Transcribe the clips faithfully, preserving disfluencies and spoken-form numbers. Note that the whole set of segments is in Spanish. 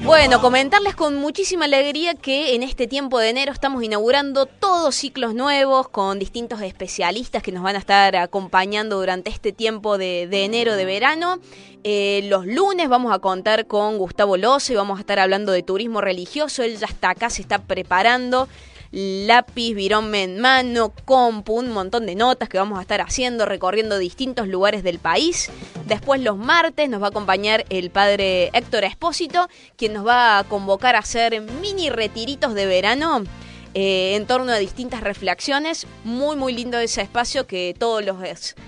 Bueno, comentarles con muchísima alegría que en este tiempo de enero estamos inaugurando todos ciclos nuevos con distintos especialistas que nos van a estar acompañando durante este tiempo de, de enero de verano. Eh, los lunes vamos a contar con Gustavo Loza y vamos a estar hablando de turismo religioso. Él ya está acá, se está preparando. Lápiz, virón en mano, compu, un montón de notas que vamos a estar haciendo, recorriendo distintos lugares del país. Después los martes nos va a acompañar el padre Héctor Espósito, quien nos va a convocar a hacer mini retiritos de verano eh, en torno a distintas reflexiones. Muy, muy lindo ese espacio que todos los,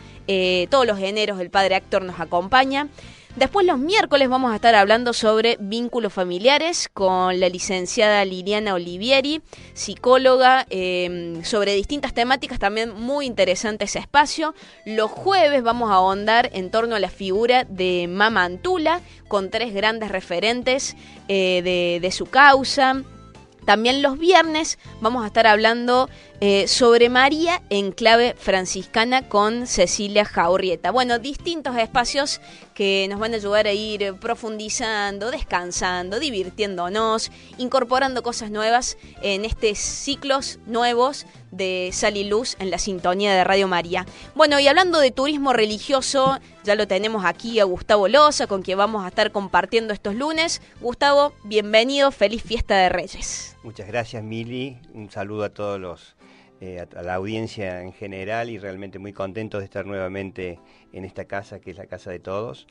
eh, todos los eneros el padre Héctor nos acompaña. Después los miércoles vamos a estar hablando sobre vínculos familiares con la licenciada Liliana Olivieri, psicóloga, eh, sobre distintas temáticas, también muy interesante ese espacio. Los jueves vamos a ahondar en torno a la figura de Mama Antula, con tres grandes referentes eh, de, de su causa. También los viernes vamos a estar hablando eh, sobre María en clave franciscana con Cecilia Jaurrieta. Bueno, distintos espacios que nos van a ayudar a ir profundizando, descansando, divirtiéndonos, incorporando cosas nuevas en estos ciclos nuevos de Sal y Luz en la sintonía de Radio María. Bueno, y hablando de turismo religioso, ya lo tenemos aquí a Gustavo Loza, con quien vamos a estar compartiendo estos lunes. Gustavo, bienvenido, feliz fiesta de Reyes. Muchas gracias, Mili. Un saludo a todos los, eh, a la audiencia en general y realmente muy contento de estar nuevamente en esta casa que es la casa de todos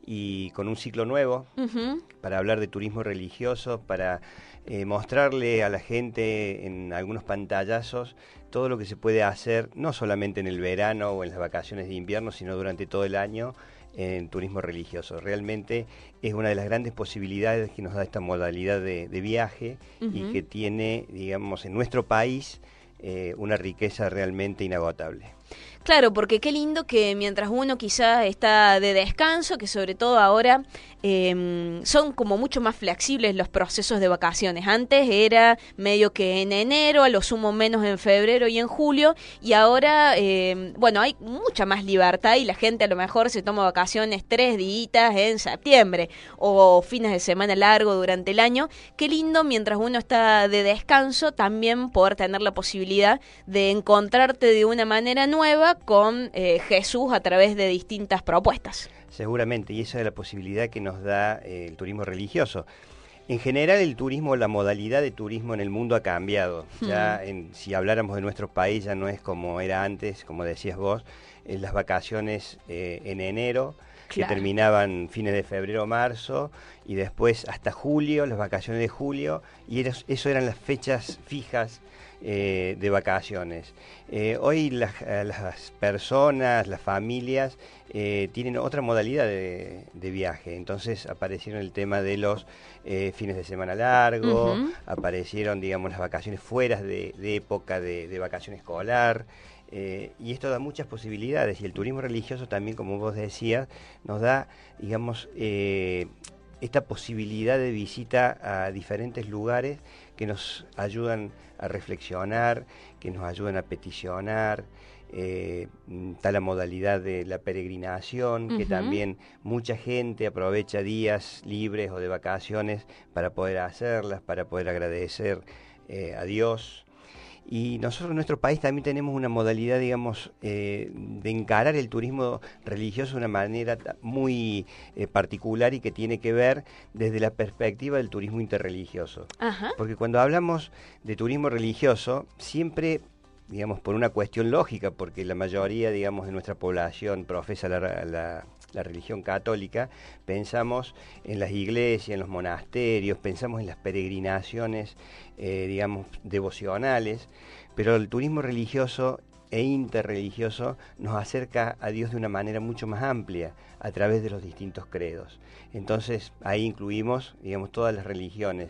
y con un ciclo nuevo uh-huh. para hablar de turismo religioso, para eh, mostrarle a la gente en algunos pantallazos todo lo que se puede hacer, no solamente en el verano o en las vacaciones de invierno, sino durante todo el año en turismo religioso. Realmente es una de las grandes posibilidades que nos da esta modalidad de, de viaje uh-huh. y que tiene, digamos, en nuestro país eh, una riqueza realmente inagotable. Claro, porque qué lindo que mientras uno quizás está de descanso, que sobre todo ahora eh, son como mucho más flexibles los procesos de vacaciones. Antes era medio que en enero, a lo sumo menos en febrero y en julio, y ahora, eh, bueno, hay mucha más libertad y la gente a lo mejor se toma vacaciones tres días en septiembre o fines de semana largo durante el año. Qué lindo mientras uno está de descanso también poder tener la posibilidad de encontrarte de una manera nueva con eh, Jesús a través de distintas propuestas. Seguramente, y esa es la posibilidad que nos da eh, el turismo religioso. En general el turismo, la modalidad de turismo en el mundo ha cambiado. Hmm. Ya en, si habláramos de nuestro país ya no es como era antes, como decías vos, eh, las vacaciones eh, en enero, claro. que terminaban fines de febrero o marzo, y después hasta julio, las vacaciones de julio, y era, eso eran las fechas fijas Eh, de vacaciones. Eh, hoy las, las personas, las familias eh, tienen otra modalidad de, de viaje, entonces aparecieron el tema de los eh, fines de semana largo, uh-huh. aparecieron, digamos, las vacaciones fuera de, de época de, de vacación escolar, eh, y esto da muchas posibilidades, y el turismo religioso también, como vos decías, nos da, digamos, eh, esta posibilidad de visita a diferentes lugares que nos ayudan a reflexionar, que nos ayudan a peticionar. Eh, está la modalidad de la peregrinación, uh-huh. que también mucha gente aprovecha días libres o de vacaciones para poder hacerlas, para poder agradecer eh, a Dios. Y nosotros en nuestro país también tenemos una modalidad, digamos, eh, de encarar el turismo religioso de una manera muy eh, particular y que tiene que ver desde la perspectiva del turismo interreligioso. Ajá. Porque cuando hablamos de turismo religioso, siempre, digamos, por una cuestión lógica, porque la mayoría, digamos, de nuestra población profesa la, la, la religión católica, pensamos en las iglesias, en los monasterios, pensamos en las peregrinaciones, eh, digamos, devocionales, pero el turismo religioso e interreligioso nos acerca a Dios de una manera mucho más amplia, a través de los distintos credos. Entonces, ahí incluimos, digamos, todas las religiones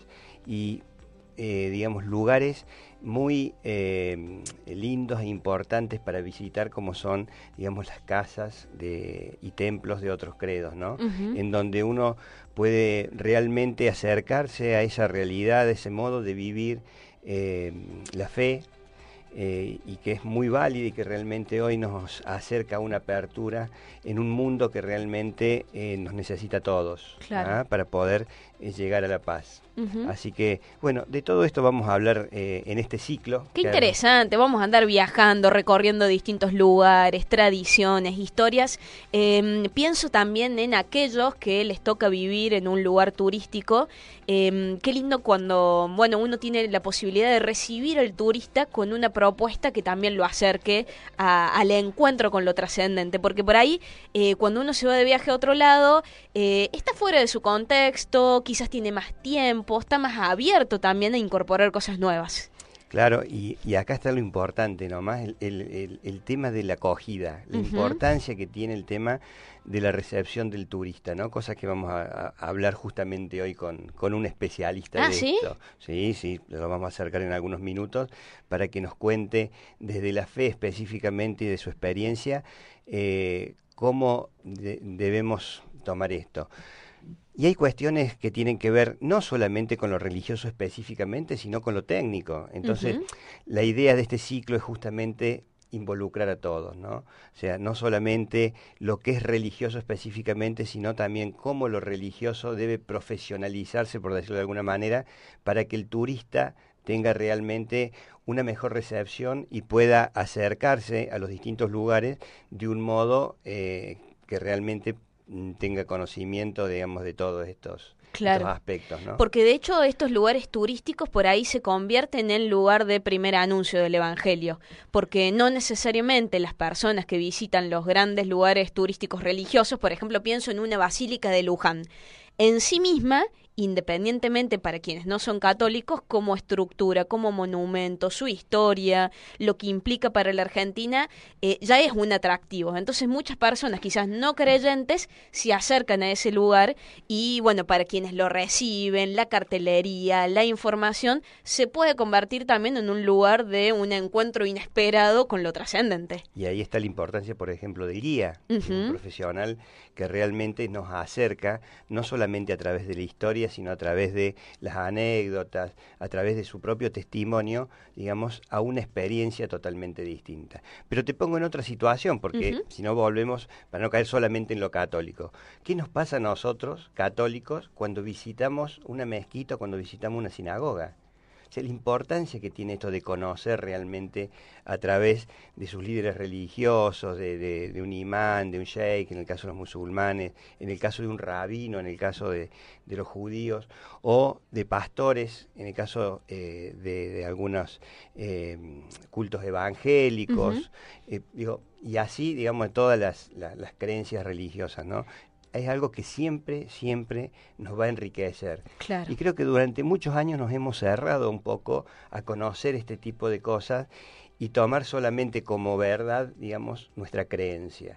y Eh, digamos, lugares muy eh, lindos e importantes para visitar, como son, digamos, las casas de, y templos de otros credos, ¿no? Uh-huh. En donde uno puede realmente acercarse a esa realidad, a ese modo de vivir eh, la fe, eh, y que es muy válida y que realmente hoy nos acerca a una apertura en un mundo que realmente eh, nos necesita a todos, claro. ¿ah? Para poder eh, llegar a la paz. Uh-huh. Así que, bueno, de todo esto vamos a hablar eh, en este ciclo. Qué interesante, vamos a andar viajando, recorriendo distintos lugares, tradiciones, historias. Eh, pienso también en aquellos que les toca vivir en un lugar turístico. Eh, qué lindo cuando, bueno, uno tiene la posibilidad de recibir al turista con una propuesta que también lo acerque a, al encuentro con lo trascendente, porque por ahí, eh, cuando uno se va de viaje a otro lado, eh, está fuera de su contexto, quizás tiene más tiempo, está más abierto también a incorporar cosas nuevas. Claro, y, y acá está lo importante nomás, el, el, el, el tema de la acogida, la uh-huh. importancia que tiene el tema de la recepción del turista, ¿no? Cosas que vamos a, a hablar justamente hoy con, con un especialista ¿Ah, de ¿sí? esto. Sí, sí, lo vamos a acercar en algunos minutos para que nos cuente desde la fe específicamente y de su experiencia eh, cómo de, debemos tomar esto. Y hay cuestiones que tienen que ver no solamente con lo religioso específicamente, sino con lo técnico. Entonces, uh-huh. la idea de este ciclo es justamente involucrar a todos, ¿no? O sea, no solamente lo que es religioso específicamente, sino también cómo lo religioso debe profesionalizarse, por decirlo de alguna manera, para que el turista tenga realmente una mejor recepción y pueda acercarse a los distintos lugares de un modo eh, que realmente tenga conocimiento, digamos, de todos estos, claro. estos aspectos, ¿no? Porque de hecho estos lugares turísticos por ahí se convierten en lugar de primer anuncio del Evangelio, porque no necesariamente las personas que visitan los grandes lugares turísticos religiosos, por ejemplo, pienso en una basílica de Luján, en sí misma, independientemente para quienes no son católicos, como estructura, como monumento, su historia, lo que implica para la Argentina, eh, ya es un atractivo. Entonces muchas personas, quizás no creyentes, se acercan a ese lugar y, bueno, para quienes lo reciben, la cartelería, la información, se puede convertir también en un lugar de un encuentro inesperado con lo trascendente. Y ahí está la importancia, por ejemplo, del guía, uh-huh. un profesional que realmente nos acerca, no solamente a través de la historia, sino a través de las anécdotas, a través de su propio testimonio, digamos, a una experiencia totalmente distinta. Pero te pongo en otra situación, porque uh-huh. si no volvemos, para no caer solamente en lo católico. ¿Qué nos pasa a nosotros, católicos, cuando visitamos una mezquita, cuando visitamos una sinagoga? O sea, la importancia que tiene esto de conocer realmente a través de sus líderes religiosos, de, de, de un imán, de un sheikh, en el caso de los musulmanes, en el caso de un rabino, en el caso de, de los judíos, o de pastores, en el caso eh, de, de algunos eh, cultos evangélicos, uh-huh. eh, digo, y así, digamos, de todas las, las, las creencias religiosas, ¿no? Es algo que siempre, siempre nos va a enriquecer. Claro. Y creo que durante muchos años nos hemos cerrado un poco a conocer este tipo de cosas y tomar solamente como verdad, digamos, nuestra creencia.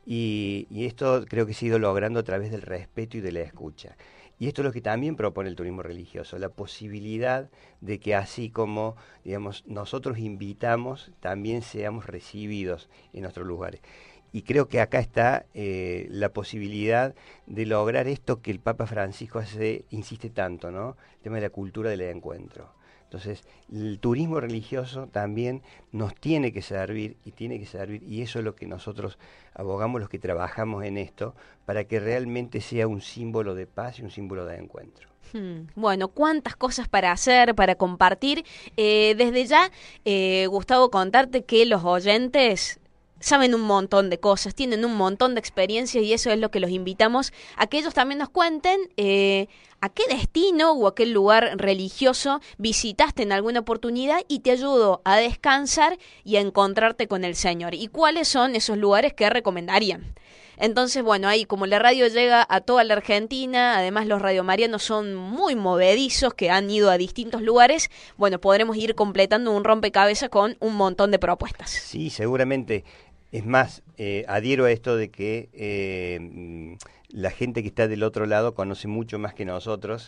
Y, y esto creo que se ha ido logrando a través del respeto y de la escucha. Y esto es lo que también propone el turismo religioso, la posibilidad de que así como, digamos, nosotros invitamos, también seamos recibidos en nuestros lugares. Y creo que acá está eh, la posibilidad de lograr esto que el Papa Francisco hace, insiste tanto, ¿no? El tema de la cultura del encuentro. Entonces, el turismo religioso también nos tiene que servir y tiene que servir, y eso es lo que nosotros abogamos, los que trabajamos en esto, para que realmente sea un símbolo de paz y un símbolo de encuentro. Hmm. Bueno, cuántas cosas para hacer, para compartir. Eh, desde ya, eh, Gustavo, contarte que los oyentes saben un montón de cosas, tienen un montón de experiencias y eso es lo que los invitamos a que ellos también nos cuenten eh, a qué destino o a qué lugar religioso visitaste en alguna oportunidad y te ayudó a descansar y a encontrarte con el Señor. ¿Y cuáles son esos lugares que recomendarían? Entonces, bueno, ahí como la radio llega a toda la Argentina, además los radiomarianos son muy movedizos, que han ido a distintos lugares, bueno, podremos ir completando un rompecabezas con un montón de propuestas. Sí, seguramente. Es más, eh, adhiero a esto de que eh, la gente que está del otro lado conoce mucho más que nosotros,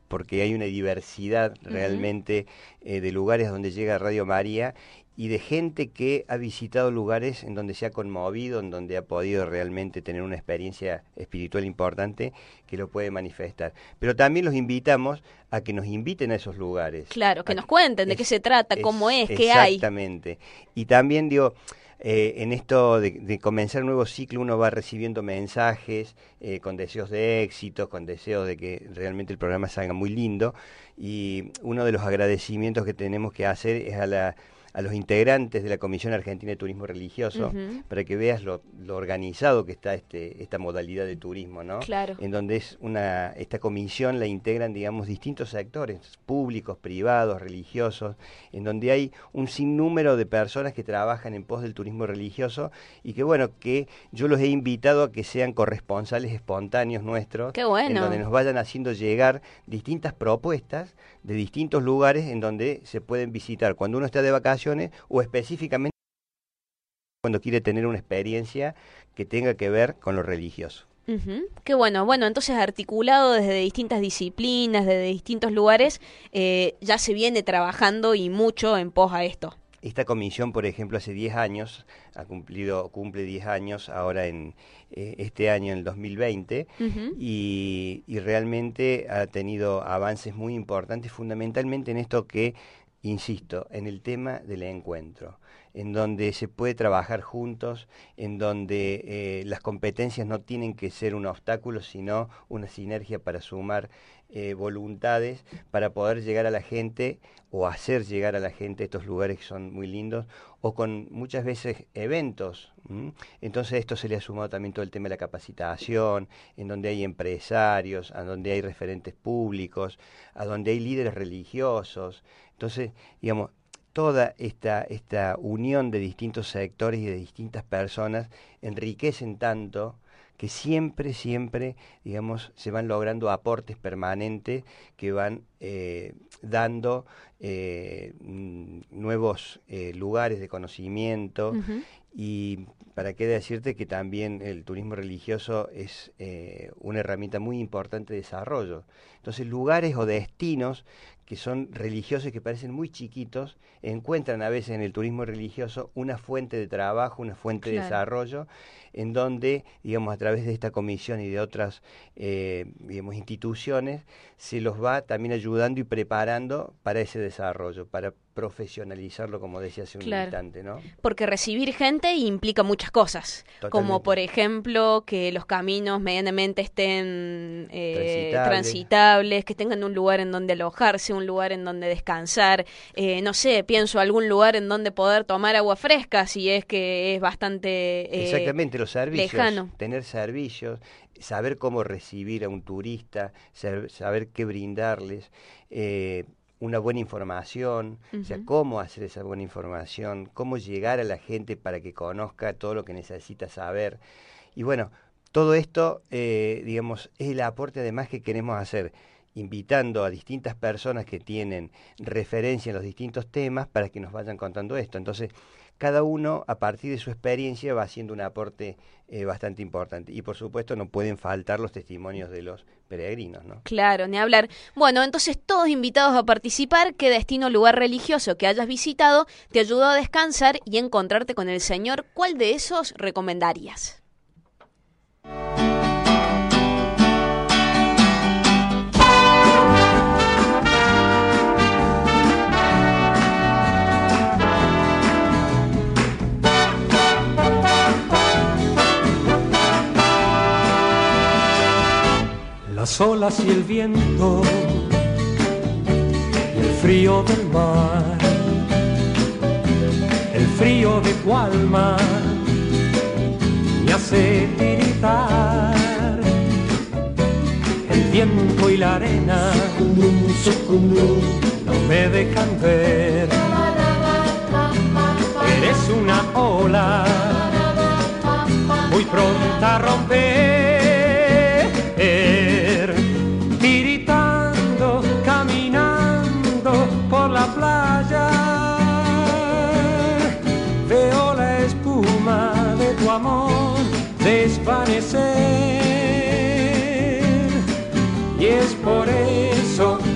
porque hay una diversidad uh-huh. realmente eh, de lugares donde llega Radio María y de gente que ha visitado lugares en donde se ha conmovido, en donde ha podido realmente tener una experiencia espiritual importante que lo puede manifestar. Pero también los invitamos a que nos inviten a esos lugares. Claro, que a nos cuenten de es, qué se trata, es, cómo es, qué hay. Exactamente. Y también, digo, eh, en esto de, de comenzar un nuevo ciclo, uno va recibiendo mensajes eh, con deseos de éxito, con deseos de que realmente el programa salga muy lindo. Y uno de los agradecimientos que tenemos que hacer es a la... a los integrantes de la Comisión Argentina de Turismo Religioso, uh-huh. para que veas lo, lo organizado que está este esta modalidad de turismo, ¿no? Claro. En donde es una esta comisión la integran, digamos, distintos sectores, públicos, privados, religiosos, en donde hay un sinnúmero de personas que trabajan en pos del turismo religioso y que, bueno, que yo los he invitado a que sean corresponsales espontáneos nuestros. ¡Qué bueno! En donde nos vayan haciendo llegar distintas propuestas de distintos lugares en donde se pueden visitar cuando uno está de vacaciones o específicamente cuando quiere tener una experiencia que tenga que ver con lo religioso. Uh-huh. Qué bueno, bueno, entonces articulado desde distintas disciplinas, desde distintos lugares, eh, ya se viene trabajando y mucho en pos a esto. Esta comisión, por ejemplo, hace diez años, ha cumplido, cumple diez años ahora en eh, este año, en el dos mil veinte, uh-huh. y, y realmente ha tenido avances muy importantes, fundamentalmente en esto que, insisto, en el tema del encuentro, en donde se puede trabajar juntos, en donde eh, las competencias no tienen que ser un obstáculo, sino una sinergia para sumar eh, voluntades, para poder llegar a la gente o hacer llegar a la gente a estos lugares que son muy lindos, o con muchas veces eventos. ¿m? Entonces esto se le ha sumado también todo el tema de la capacitación, en donde hay empresarios, a donde hay referentes públicos, a donde hay líderes religiosos. Entonces, digamos, toda esta, esta unión de distintos sectores y de distintas personas enriquecen tanto que siempre, siempre, digamos, se van logrando aportes permanentes que van eh, dando eh, nuevos eh, lugares de conocimiento. Uh-huh. Y para qué decirte que también el turismo religioso es eh, una herramienta muy importante de desarrollo. Entonces, lugares o destinos que son religiosos y que parecen muy chiquitos, encuentran a veces en el turismo religioso una fuente de trabajo, una fuente claro. de desarrollo, en donde, digamos, a través de esta comisión y de otras, eh, digamos, instituciones, se los va también ayudando y preparando para ese desarrollo, para profesionalizarlo, como decía hace un claro. instante, ¿no? Porque recibir gente implica muchas cosas, Totalmente. Como por ejemplo que los caminos medianamente estén eh, Transitable. transitables, que tengan un lugar en donde alojarse, un lugar en donde descansar, eh, no sé, pienso algún lugar en donde poder tomar agua fresca, si es que es bastante eh, Exactamente, los servicios, lejano. Tener servicios, saber cómo recibir a un turista, saber, saber qué brindarles, eh, una buena información, uh-huh. o sea, cómo hacer esa buena información, cómo llegar a la gente para que conozca todo lo que necesita saber. Y bueno, todo esto, eh, digamos, es el aporte además que queremos hacer, invitando a distintas personas que tienen referencia en los distintos temas para que nos vayan contando esto. Entonces, cada uno, a partir de su experiencia, va haciendo un aporte eh, bastante importante. Y, por supuesto, no pueden faltar los testimonios de los peregrinos, ¿no? Claro, ni hablar. Bueno, entonces, todos invitados a participar. ¿Qué destino o lugar religioso que hayas visitado te ayudó a descansar y encontrarte con el Señor? ¿Cuál de esos recomendarías? Las olas y el viento y el frío del mar, el frío de tu alma me hace tiritar, el viento y la arena no me dejan ver, eres una ola muy pronta a romper. Tiritando, caminando por la playa, veo la espuma de tu amor desvanecer, y es por eso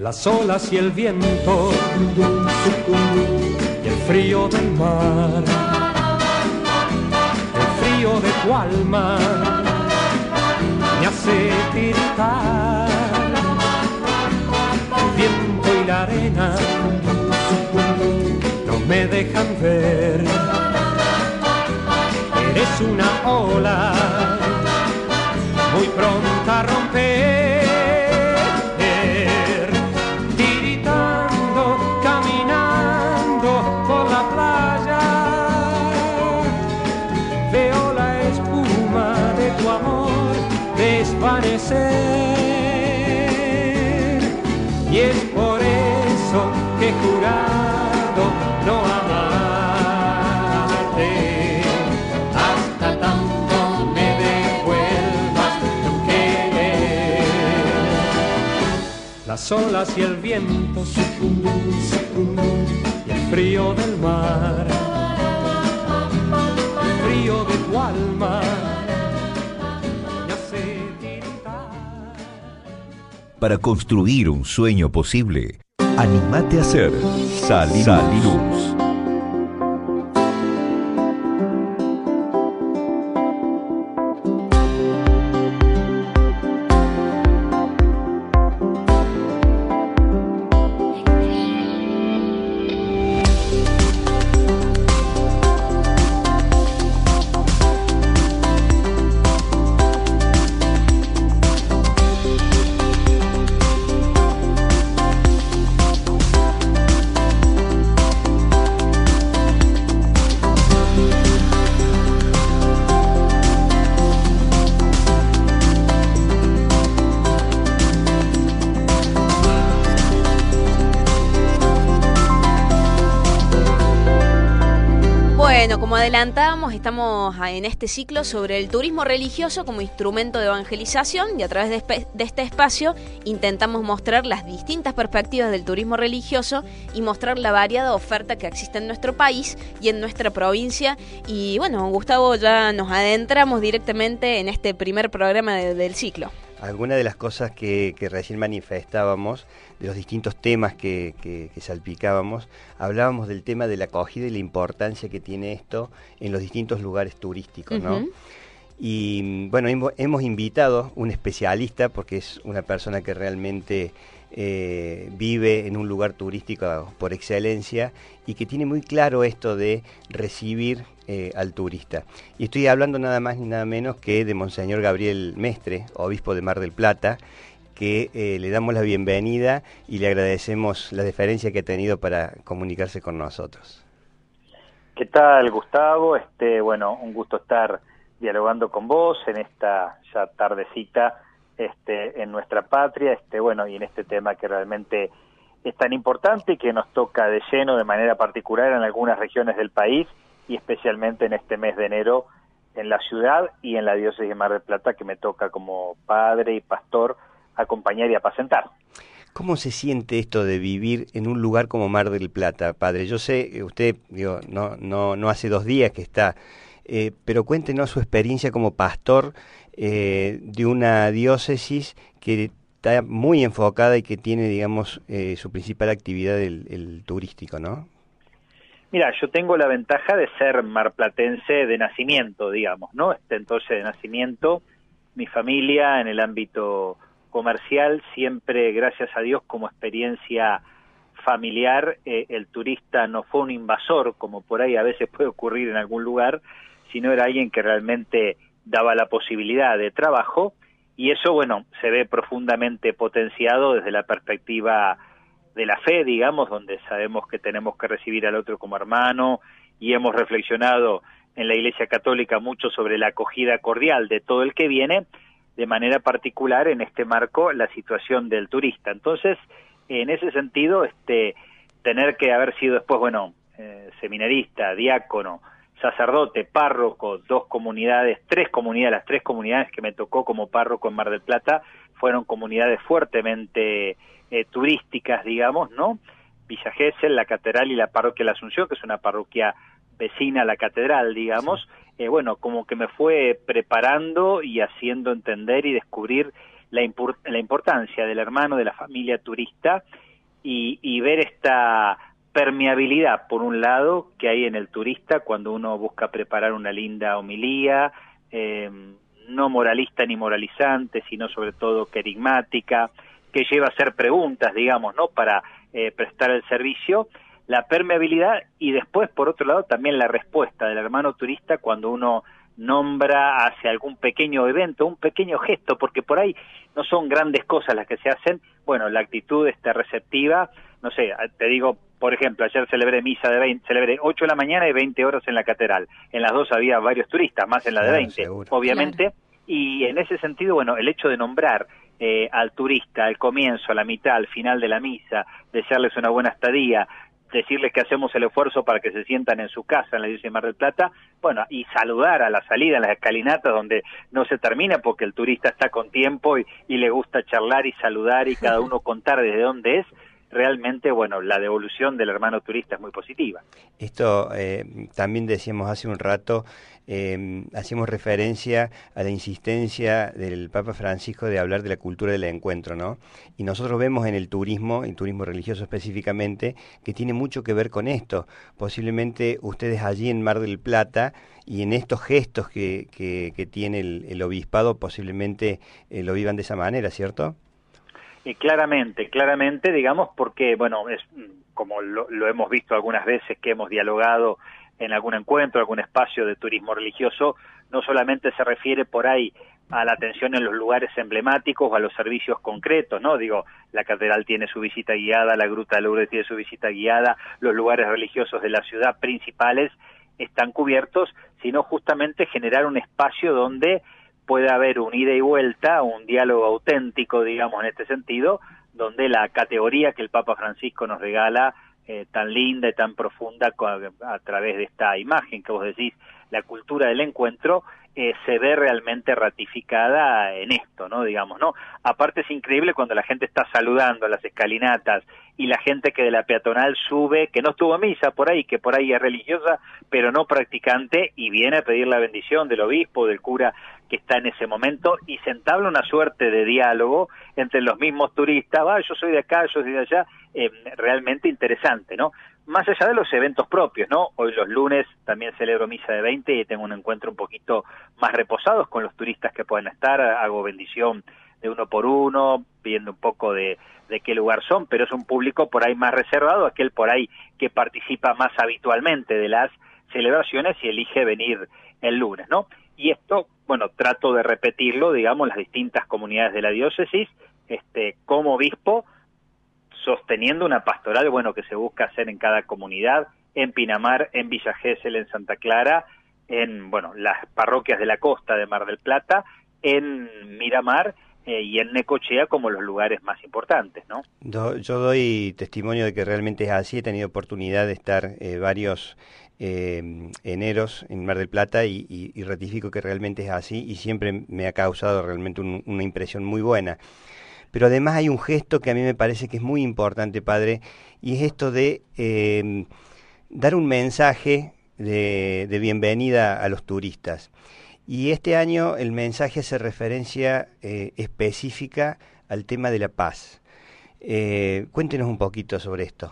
las olas y el viento y el frío del mar, el frío de tu alma me hace tiritar, el viento y la arena no me dejan ver, eres una ola muy pronta a romper, tiritando, caminando por la playa, veo la espuma de tu amor desvanecer, y es por eso que he jurado no amarte, hasta tanto me devuelvas tu querer. Las olas y el viento y el frío del mar, el frío de tu alma me hace tiritar. Para construir un sueño posible, anímate a ser Sal y Luz. Bueno, como adelantábamos, estamos en este ciclo sobre el turismo religioso como instrumento de evangelización, y a través de, espe- de este espacio intentamos mostrar las distintas perspectivas del turismo religioso y mostrar la variada oferta que existe en nuestro país y en nuestra provincia. Y bueno, Gustavo, ya nos adentramos directamente en este primer programa de, del ciclo. Algunas de las cosas que, que recién manifestábamos, de los distintos temas que, que, que salpicábamos, hablábamos del tema de la acogida y la importancia que tiene esto en los distintos lugares turísticos, ¿no? Uh-huh. Y bueno, hemos, hemos invitado un especialista, porque es una persona que realmente eh, vive en un lugar turístico por excelencia y que tiene muy claro esto de recibir Eh, al turista. Y estoy hablando nada más ni nada menos que de Monseñor Gabriel Mestre, obispo de Mar del Plata, que eh, le damos la bienvenida y le agradecemos la deferencia que ha tenido para comunicarse con nosotros. ¿Qué tal, Gustavo? Este, bueno, un gusto estar dialogando con vos en esta ya tardecita este, en nuestra patria, este, bueno, y en este tema que realmente es tan importante y que nos toca de lleno de manera particular en algunas regiones del país, y especialmente en este mes de enero en la ciudad y en la diócesis de Mar del Plata, que me toca como padre y pastor acompañar y apacentar. ¿Cómo se siente esto de vivir en un lugar como Mar del Plata, padre? Yo sé, usted digo, no, no, no hace dos días que está, eh, pero cuéntenos su experiencia como pastor eh, de una diócesis que está muy enfocada y que tiene, digamos, eh, su principal actividad el, el turístico, ¿no? Mira, yo tengo la ventaja de ser marplatense de nacimiento, digamos, ¿no? Este, entonces, de nacimiento, mi familia en el ámbito comercial, siempre, gracias a Dios, como experiencia familiar, eh, el turista no fue un invasor, como por ahí a veces puede ocurrir en algún lugar, sino era alguien que realmente daba la posibilidad de trabajo, y eso, bueno, se ve profundamente potenciado desde la perspectiva de la fe, digamos, donde sabemos que tenemos que recibir al otro como hermano, y hemos reflexionado en la Iglesia Católica mucho sobre la acogida cordial de todo el que viene, de manera particular en este marco la situación del turista. Entonces, en ese sentido, este tener que haber sido después, bueno, eh, seminarista, diácono, sacerdote, párroco, dos comunidades, tres comunidades, las tres comunidades que me tocó como párroco en Mar del Plata, fueron comunidades fuertemente eh, turísticas, digamos, ¿no? Villa Gesell, la Catedral y la Parroquia de la Asunción, que es una parroquia vecina a la Catedral, digamos, sí. eh, bueno, como que me fue preparando y haciendo entender y descubrir la, impor la importancia del hermano de la familia turista y, y ver esta permeabilidad, por un lado, que hay en el turista cuando uno busca preparar una linda homilía, eh, no moralista ni moralizante, sino sobre todo querigmática, que lleva a hacer preguntas, digamos, ¿no?, para eh, prestar el servicio, la permeabilidad y después, por otro lado, también la respuesta del hermano turista cuando uno nombra hacia algún pequeño evento, un pequeño gesto, porque por ahí no son grandes cosas las que se hacen, bueno, la actitud está receptiva, no sé, te digo, por ejemplo, ayer celebré misa de veinte, celebré ocho de la mañana y veinte horas en la catedral, en las dos había varios turistas, más en la de Claro, veinte, seguro. obviamente, Claro. Y en ese sentido, bueno, el hecho de nombrar eh, al turista al comienzo, a la mitad, al final de la misa, desearles una buena estadía, decirles que hacemos el esfuerzo para que se sientan en su casa en la diócesis de Mar del Plata, bueno, y saludar a la salida en las escalinatas donde no se termina porque el turista está con tiempo y, y le gusta charlar y saludar y cada uno contar desde dónde es, realmente, bueno, la devolución del hermano turista es muy positiva. Esto eh, también decíamos hace un rato, eh, hacíamos referencia a la insistencia del Papa Francisco de hablar de la cultura del encuentro, ¿no? Y nosotros vemos en el turismo, en turismo religioso específicamente, que tiene mucho que ver con esto. Posiblemente ustedes allí en Mar del Plata y en estos gestos que, que, que tiene el, el obispado, posiblemente eh, lo vivan de esa manera, ¿cierto? Y claramente, claramente, digamos, porque, bueno, es como lo, lo hemos visto algunas veces que hemos dialogado en algún encuentro, algún espacio de turismo religioso, no solamente se refiere por ahí a la atención en los lugares emblemáticos o a los servicios concretos, ¿no? Digo, la catedral tiene su visita guiada, la Gruta de Lourdes tiene su visita guiada, los lugares religiosos de la ciudad principales están cubiertos, sino justamente generar un espacio donde puede haber un ida y vuelta, un diálogo auténtico, digamos, en este sentido, donde la categoría que el Papa Francisco nos regala, eh, tan linda y tan profunda a, a través de esta imagen que vos decís, la cultura del encuentro, eh, se ve realmente ratificada en esto, ¿no? Digamos, ¿no? Aparte es increíble cuando la gente está saludando a las escalinatas y la gente que de la peatonal sube, que no estuvo a misa por ahí, que por ahí es religiosa, pero no practicante, y viene a pedir la bendición del obispo, del cura que está en ese momento, y se entabla una suerte de diálogo entre los mismos turistas, va, yo soy de acá, yo soy de allá, eh, realmente interesante, ¿no? Más allá de los eventos propios, ¿no? Hoy los lunes también celebro misa de veinte y tengo un encuentro un poquito más reposados con los turistas que pueden estar, hago bendición de uno por uno, viendo un poco de, de qué lugar son, pero es un público por ahí más reservado, aquel por ahí que participa más habitualmente de las celebraciones y elige venir el lunes, ¿no? Y esto, bueno, trato de repetirlo, digamos, las distintas comunidades de la diócesis, este, como obispo, sosteniendo una pastoral, bueno, que se busca hacer en cada comunidad, en Pinamar, en Villa Gesell, en Santa Clara, en, bueno, las parroquias de la costa de Mar del Plata, en Miramar eh, y en Necochea como los lugares más importantes, ¿no? Do, yo doy testimonio de que realmente es así, he tenido oportunidad de estar eh, varios eh, eneros en Mar del Plata y, y, y ratifico que realmente es así y siempre me ha causado realmente un, una impresión muy buena. Pero además hay un gesto que a mí me parece que es muy importante, padre, y es esto de eh, dar un mensaje de, de bienvenida a los turistas. Y este año el mensaje hace referencia eh, específica al tema de la paz. Eh, cuéntenos un poquito sobre esto.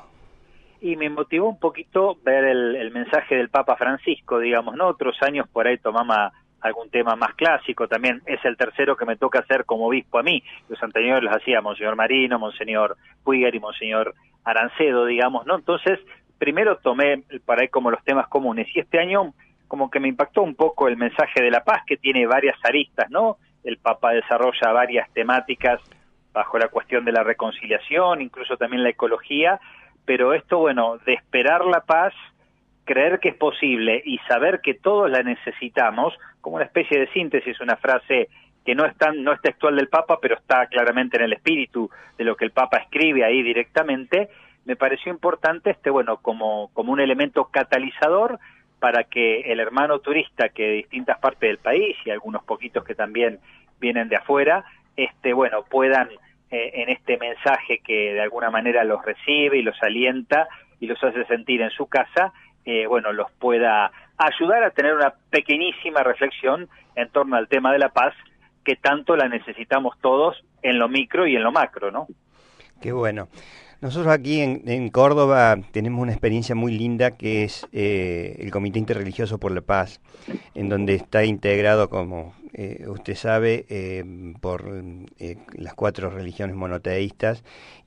Y me motivó un poquito ver el, el mensaje del Papa Francisco, digamos, ¿no? Otros años por ahí tomaba algún tema más clásico, también es el tercero que me toca hacer como obispo a mí. Los anteriores los hacía Monseñor Marino, Monseñor Puiger y Monseñor Arancedo, digamos, ¿no? Entonces, primero tomé para ahí como los temas comunes, y este año como que me impactó un poco el mensaje de la paz, que tiene varias aristas, ¿no? El Papa desarrolla varias temáticas bajo la cuestión de la reconciliación, incluso también la ecología, pero esto, bueno, de esperar la paz, creer que es posible y saber que todos la necesitamos, como una especie de síntesis, una frase que no es, tan, no es textual del Papa, pero está claramente en el espíritu de lo que el Papa escribe ahí directamente, me pareció importante este, bueno, como, como un elemento catalizador para que el hermano turista que de distintas partes del país y algunos poquitos que también vienen de afuera, este, bueno, puedan eh, en este mensaje que de alguna manera los recibe y los alienta y los hace sentir en su casa, eh, bueno, los pueda ayudar a tener una pequeñísima reflexión en torno al tema de la paz, que tanto la necesitamos todos en lo micro y en lo macro, ¿no? Qué bueno. Nosotros aquí en, en Córdoba tenemos una experiencia muy linda que es eh, el Comité Interreligioso por la Paz, en donde está integrado, como eh, usted sabe, eh, por eh, las cuatro religiones monoteístas,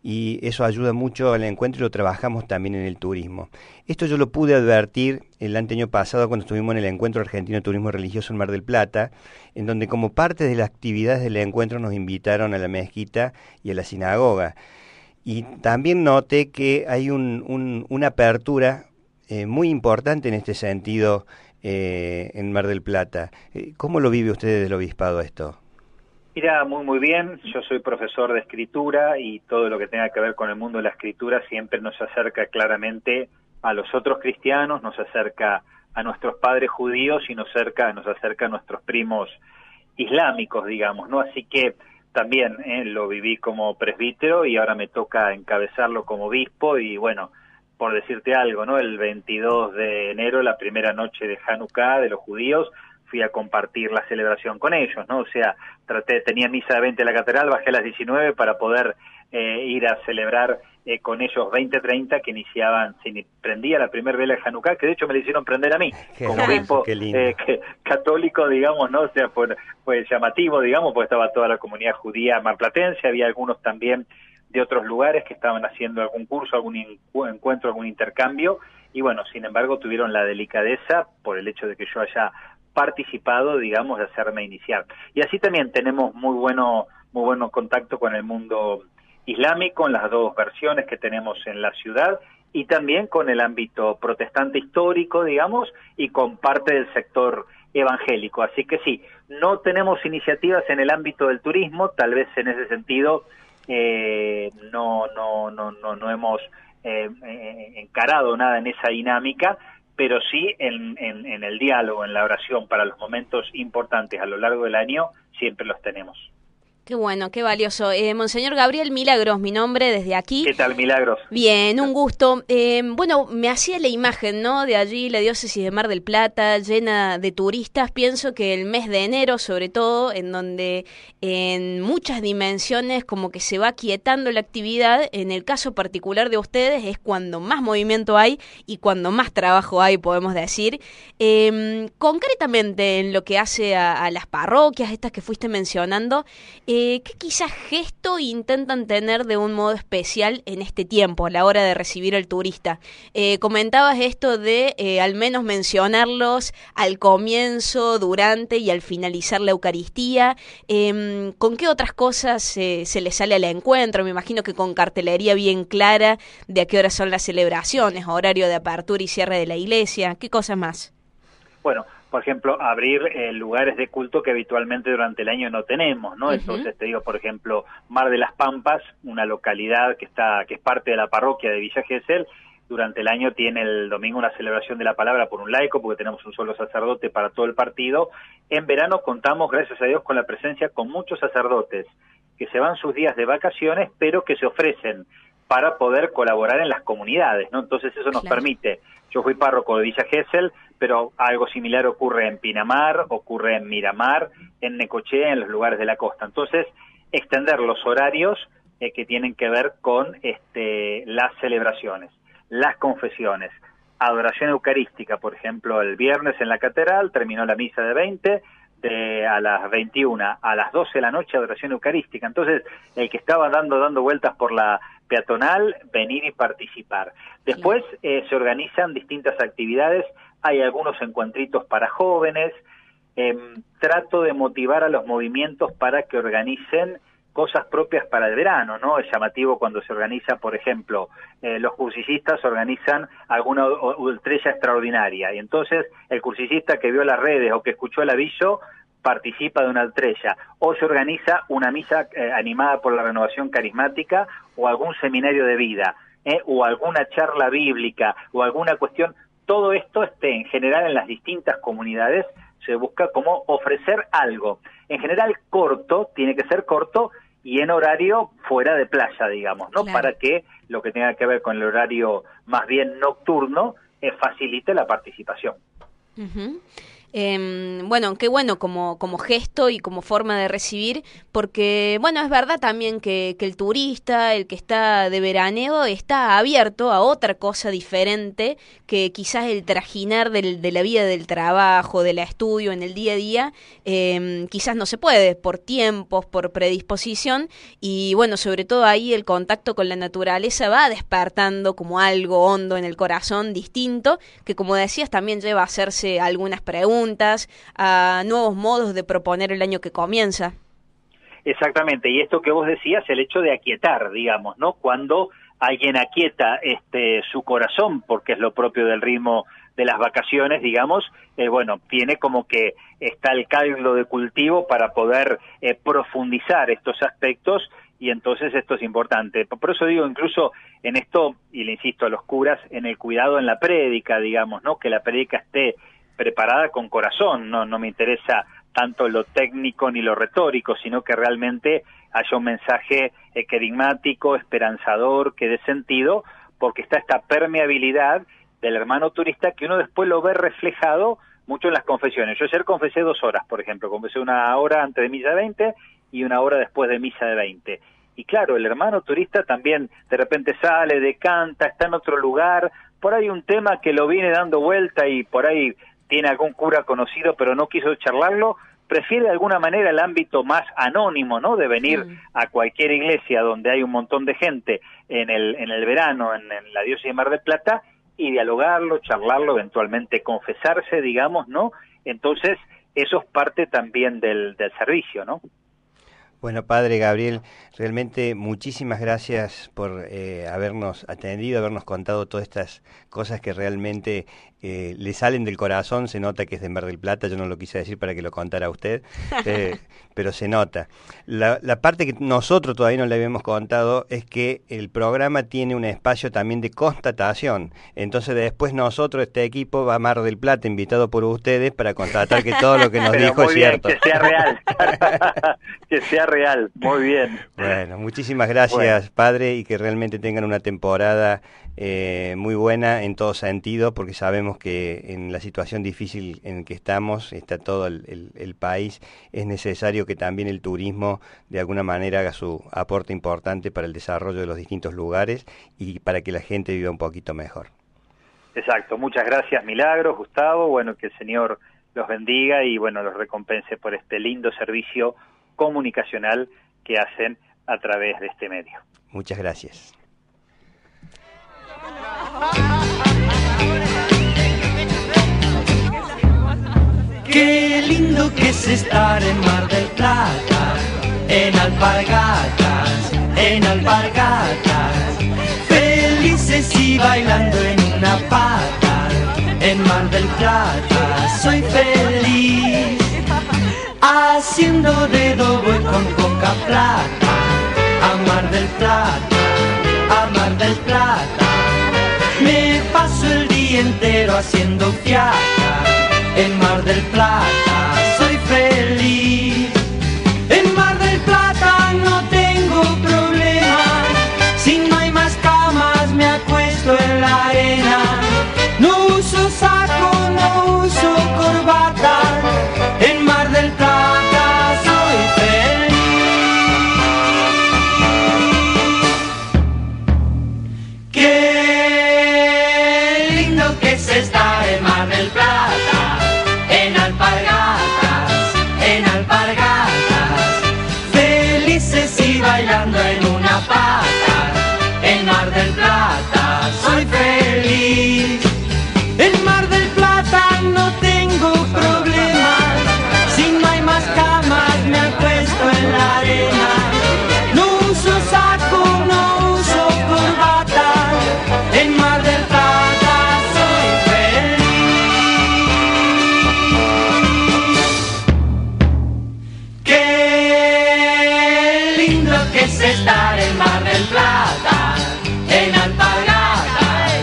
y eso ayuda mucho al encuentro y lo trabajamos también en el turismo. Esto yo lo pude advertir el año pasado cuando estuvimos en el Encuentro Argentino de Turismo Religioso en Mar del Plata, en donde como parte de las actividades del encuentro nos invitaron a la mezquita y a la sinagoga. Y también noté que hay un, un, una apertura eh, muy importante en este sentido eh, en Mar del Plata. ¿Cómo lo vive usted desde el obispado esto? Mira, muy muy bien. Yo soy profesor de escritura y todo lo que tenga que ver con el mundo de la escritura siempre nos acerca claramente a los otros cristianos, nos acerca a nuestros padres judíos y nos acerca, nos acerca a nuestros primos islámicos, digamos, ¿no? Así que también eh, lo viví como presbítero y ahora me toca encabezarlo como obispo y bueno, por decirte algo, ¿no? El veintidós de enero, la primera noche de Hanukkah de los judíos, fui a compartir la celebración con ellos, ¿no? O sea, traté, tenía misa de veinte en la catedral, bajé a las diecinueve para poder eh, ir a celebrar eh, con ellos veinte treinta que iniciaban, se prendía la primera vela de Hanukkah, que de hecho me la hicieron prender a mí, qué como obispo eh, que, católico, digamos, ¿no? O sea, fue, fue llamativo, digamos, porque estaba toda la comunidad judía marplatense, había algunos también de otros lugares que estaban haciendo algún curso, algún encuentro, algún intercambio, y bueno, sin embargo tuvieron la delicadeza, por el hecho de que yo haya participado, digamos, de hacerme iniciar. Y así también tenemos muy bueno, muy bueno contacto con el mundo islámico, en las dos versiones que tenemos en la ciudad, y también con el ámbito protestante histórico, digamos, y con parte del sector evangélico. Así que sí, no tenemos iniciativas en el ámbito del turismo, tal vez en ese sentido eh, no, no, no, no, no hemos eh, eh, encarado nada en esa dinámica, pero sí en, en, en el diálogo, en la oración para los momentos importantes a lo largo del año, siempre los tenemos. Qué bueno, qué valioso. Eh, Monseñor Gabriel Milagros, mi nombre desde aquí. ¿Qué tal, Milagros? Bien, un gusto. Eh, bueno, me hacía la imagen, ¿no? De allí, la diócesis de Mar del Plata, llena de turistas. Pienso que el mes de enero, sobre todo, en donde en muchas dimensiones como que se va quietando la actividad, en el caso particular de ustedes es cuando más movimiento hay y cuando más trabajo hay, podemos decir. Eh, concretamente, en lo que hace a, a las parroquias, estas que fuiste mencionando, eh, Eh, ¿qué quizás gesto intentan tener de un modo especial en este tiempo, a la hora de recibir al turista? Eh, comentabas esto de eh, al menos mencionarlos al comienzo, durante y al finalizar la Eucaristía. Eh, ¿Con qué otras cosas eh, se les sale al encuentro? Me imagino que con cartelería bien clara de a qué hora son las celebraciones, horario de apertura y cierre de la iglesia. ¿Qué cosas más? Bueno, por ejemplo, abrir eh, lugares de culto que habitualmente durante el año no tenemos, ¿no? Uh-huh. Entonces te digo, por ejemplo, Mar de las Pampas, una localidad que está que es parte de la parroquia de Villa Gesell, durante el año tiene el domingo una celebración de la palabra por un laico, porque tenemos un solo sacerdote para todo el partido. En verano contamos, gracias a Dios, con la presencia con muchos sacerdotes que se van sus días de vacaciones, pero que se ofrecen para poder colaborar en las comunidades, ¿no? Entonces eso nos claro. permite. Yo fui párroco de Villa Gesell, pero algo similar ocurre en Pinamar, ocurre en Miramar, en Necochea, en los lugares de la costa. Entonces, extender los horarios eh, que tienen que ver con este, las celebraciones, las confesiones, adoración eucarística, por ejemplo, el viernes en la catedral terminó la misa de veinte, de a las veintiuna a las doce de la noche adoración eucarística. Entonces, el que estaba dando dando vueltas por la peatonal, venir y participar. Después eh, se organizan distintas actividades, hay algunos encuentritos para jóvenes, eh, trato de motivar a los movimientos para que organicen cosas propias para el verano, ¿no? Es llamativo cuando se organiza, por ejemplo, eh, los cursillistas organizan alguna ultrella extraordinaria, y entonces el cursillista que vio las redes o que escuchó el aviso participa de una ultrella, o se organiza una misa eh, animada por la renovación carismática, o algún seminario de vida, eh, o alguna charla bíblica, o alguna cuestión. Todo esto, este, en general, en las distintas comunidades, se busca como ofrecer algo. En general, corto, tiene que ser corto, y en horario fuera de playa, digamos, ¿no? Claro. Para que lo que tenga que ver con el horario más bien nocturno eh, facilite la participación. Uh-huh. Eh, bueno, qué bueno como, como gesto y como forma de recibir, porque bueno, es verdad también que, que el turista, el que está de veraneo, está abierto a otra cosa diferente que quizás el trajinar del, de la vida del trabajo, del estudio en el día a día, eh, quizás no se puede por tiempos, por predisposición, y bueno, sobre todo ahí el contacto con la naturaleza va despertando como algo hondo en el corazón distinto, que como decías también lleva a hacerse algunas preguntas, a nuevos modos de proponer el año que comienza. Exactamente, y esto que vos decías, el hecho de aquietar, digamos, ¿no? Cuando alguien aquieta este su corazón, porque es lo propio del ritmo de las vacaciones, digamos, eh, bueno, tiene como que está el caldo de cultivo para poder eh, profundizar estos aspectos, y entonces esto es importante. Por eso digo, incluso en esto, y le insisto a los curas, en el cuidado en la prédica, digamos, ¿no? Que la prédica esté preparada con corazón, no no me interesa tanto lo técnico ni lo retórico, sino que realmente haya un mensaje querigmático, esperanzador, que dé sentido, porque está esta permeabilidad del hermano turista que uno después lo ve reflejado mucho en las confesiones. Yo ayer confesé dos horas, por ejemplo, confesé una hora antes de misa de veinte y una hora después de misa de veinte. Y claro, el hermano turista también de repente sale, decanta, está en otro lugar, por ahí un tema que lo viene dando vuelta y por ahí tiene algún cura conocido pero no quiso charlarlo, prefiere de alguna manera el ámbito más anónimo, ¿no? De venir mm. a cualquier iglesia donde hay un montón de gente en el en el verano en, en la diócesis de Mar del Plata y dialogarlo, charlarlo, eventualmente confesarse, digamos, ¿no? Entonces, eso es parte también del, del servicio, ¿no? Bueno, Padre Gabriel, realmente muchísimas gracias por eh, habernos atendido, habernos contado todas estas cosas que realmente eh, le salen del corazón. Se nota que es de Mar del Plata, yo no lo quise decir para que lo contara usted, eh, pero se nota. La, la parte que nosotros todavía no le habíamos contado es que el programa tiene un espacio también de constatación. Entonces después nosotros, este equipo, va a Mar del Plata, invitado por ustedes, para constatar que todo lo que nos pero dijo es bien, cierto. Que sea real, que sea real, muy bien. Bueno, muchísimas gracias, bueno. Padre, y que realmente tengan una temporada eh, muy buena en todo sentido, porque sabemos que en la situación difícil en que estamos, está todo el, el, el país, es necesario que también el turismo de alguna manera haga su aporte importante para el desarrollo de los distintos lugares y para que la gente viva un poquito mejor. Exacto, muchas gracias, Milagros, Gustavo, bueno, que el Señor los bendiga y bueno, los recompense por este lindo servicio comunicacional que hacen a través de este medio. Muchas gracias. Qué lindo que es estar en Mar del Plata, en Alpargatas, en Alpargatas, felices y bailando en una pata, en Mar del Plata soy feliz, haciendo dedo voy con coca plata, a Mar del Plata, a Mar del Plata, me paso el día entero haciendo fiaca, en Mar del Plata soy feliz, en Mar del Plata no tengo problema, si no hay más camas me acuesto en la arena, no uso saco, no uso corbata, en Mar del Plata soy feliz. Qué lindo que es estar en Mar del Plata, en Alpargatas, en Alpargatas, felices y bailando en una pata, en Mar del Plata soy feliz, en Mar del Plata no tengo problemas, si no hay más camas me acuesto en la arena, no uso saco, no uso corbata, en Mar del Plata soy feliz. Qué lindo que es estar en Mar del Plata, en Alpargatas,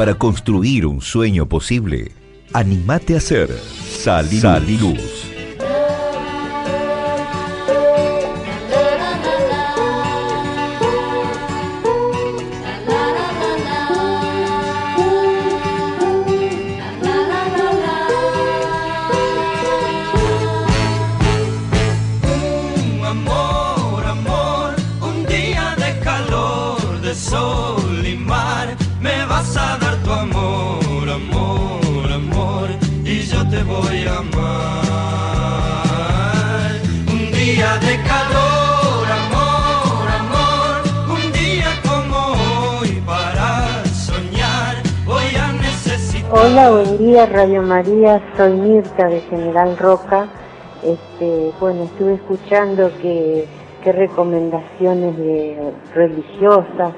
Para construir un sueño posible, anímate a ser Sal y Luz. Sol y mar, me vas a dar tu amor, amor, amor, y yo te voy a amar. Un día de calor, amor, amor, un día como hoy para soñar, voy a necesitar. Hola, buen día Radio María, soy Mirta de General Roca. Este, bueno, estuve escuchando que qué recomendaciones de religiosas,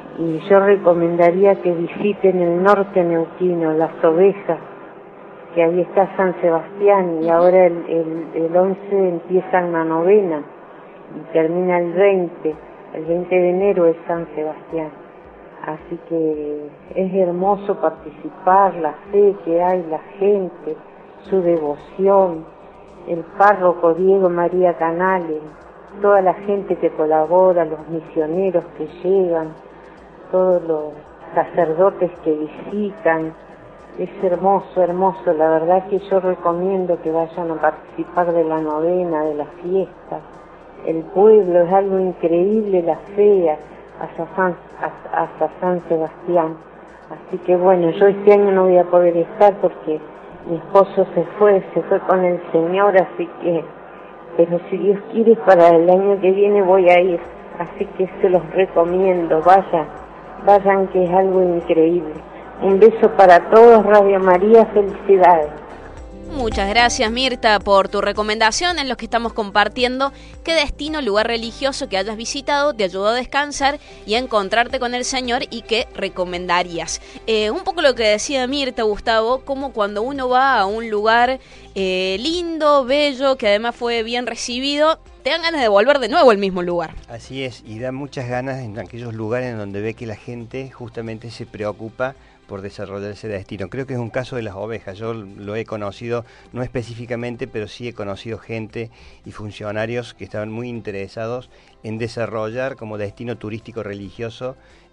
y yo recomendaría que visiten el norte neuquino, Las Ovejas, que ahí está San Sebastián, y ahora el, el, el once empieza una novena y termina el veinte, el veinte de enero es San Sebastián, así que es hermoso participar, la fe que hay, la gente, su devoción, el párroco Diego María Canales, toda la gente que colabora, los misioneros que llegan, todos los sacerdotes que visitan, es hermoso, hermoso, la verdad que yo recomiendo que vayan a participar de la novena, de las fiestas, el pueblo, es algo increíble la fe hasta San, hasta San Sebastián, así que bueno, yo este año no voy a poder estar porque mi esposo se fue, se fue con el Señor, así que, pero si Dios quiere para el año que viene voy a ir, así que se los recomiendo, vayan. Vayan, que es algo increíble. Un beso para todos, Radio María, felicidades. Muchas gracias, Mirta, por tu recomendación en los que estamos compartiendo qué destino, lugar religioso que hayas visitado te ayudó a descansar y a encontrarte con el Señor y qué recomendarías. Eh, un poco lo que decía Mirta, Gustavo, como cuando uno va a un lugar eh, lindo, bello, que además fue bien recibido, te dan ganas de volver de nuevo al mismo lugar. Así es, y da muchas ganas en aquellos lugares en donde ve que la gente justamente se preocupa por desarrollar ese destino. Creo que es un caso de Las Ovejas, yo lo he conocido, no específicamente, pero sí he conocido gente y funcionarios que estaban muy interesados en desarrollar como destino turístico religioso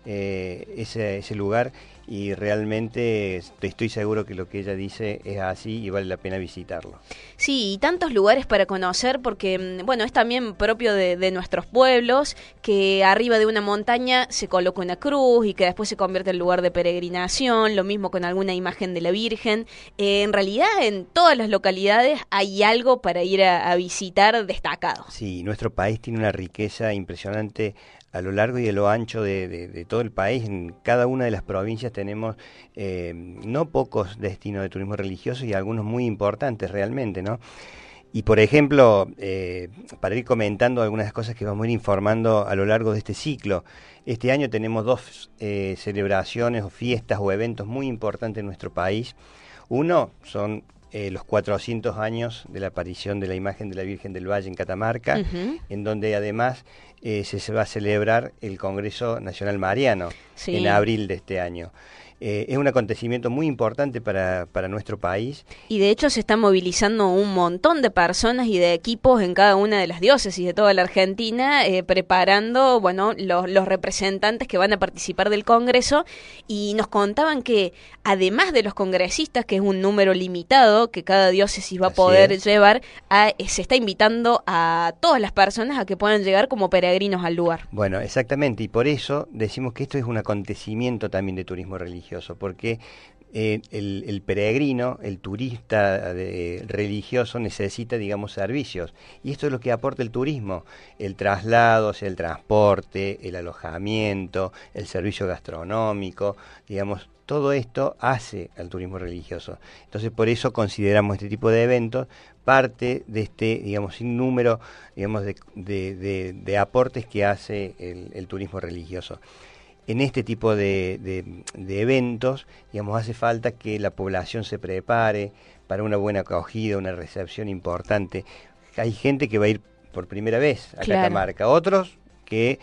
eh, ese, ese lugar, y realmente estoy seguro que lo que ella dice es así y vale la pena visitarlo. Sí, y tantos lugares para conocer porque, bueno, es también propio de, de nuestros pueblos que arriba de una montaña se coloca una cruz y que después se convierte en lugar de peregrinación, lo mismo con alguna imagen de la Virgen. Eh, en realidad en todas las localidades hay algo para ir a, a visitar destacado. Sí, nuestro país tiene una riqueza impresionante a lo largo y a lo ancho de, de, de todo el país. En cada una de las provincias tenemos eh, no pocos destinos de turismo religioso y algunos muy importantes realmente, ¿no? Y por ejemplo, eh, para ir comentando algunas cosas que vamos a ir informando a lo largo de este ciclo, este año tenemos dos eh, celebraciones o fiestas o eventos muy importantes en nuestro país. Uno son Eh, los cuatrocientos años de la aparición de la imagen de la Virgen del Valle en Catamarca, uh-huh. en donde además eh, se, se va a celebrar el Congreso Nacional Mariano, sí, en abril de este año. Eh, es un acontecimiento muy importante para, para nuestro país. Y de hecho se están movilizando un montón de personas y de equipos en cada una de las diócesis de toda la Argentina, eh, preparando, bueno, los, los representantes que van a participar del Congreso, y nos contaban que además de los congresistas, que es un número limitado que cada diócesis va a poder es. llevar, a, eh, se está invitando a todas las personas a que puedan llegar como peregrinos al lugar. Bueno, exactamente, y por eso decimos que esto es un acontecimiento también de turismo religioso, porque eh, el, el peregrino, el turista de, religioso necesita, digamos, servicios, y esto es lo que aporta el turismo: el traslado, o sea, el transporte, el alojamiento, el servicio gastronómico, digamos, todo esto hace al turismo religioso. Entonces, por eso consideramos este tipo de eventos parte de este, digamos, sinnúmero, digamos, de, de, de, de aportes que hace el, el turismo religioso. En este tipo de, de, de eventos, digamos, hace falta que la población se prepare para una buena acogida, una recepción importante. Hay gente que va a ir por primera vez a claro. Catamarca, otros que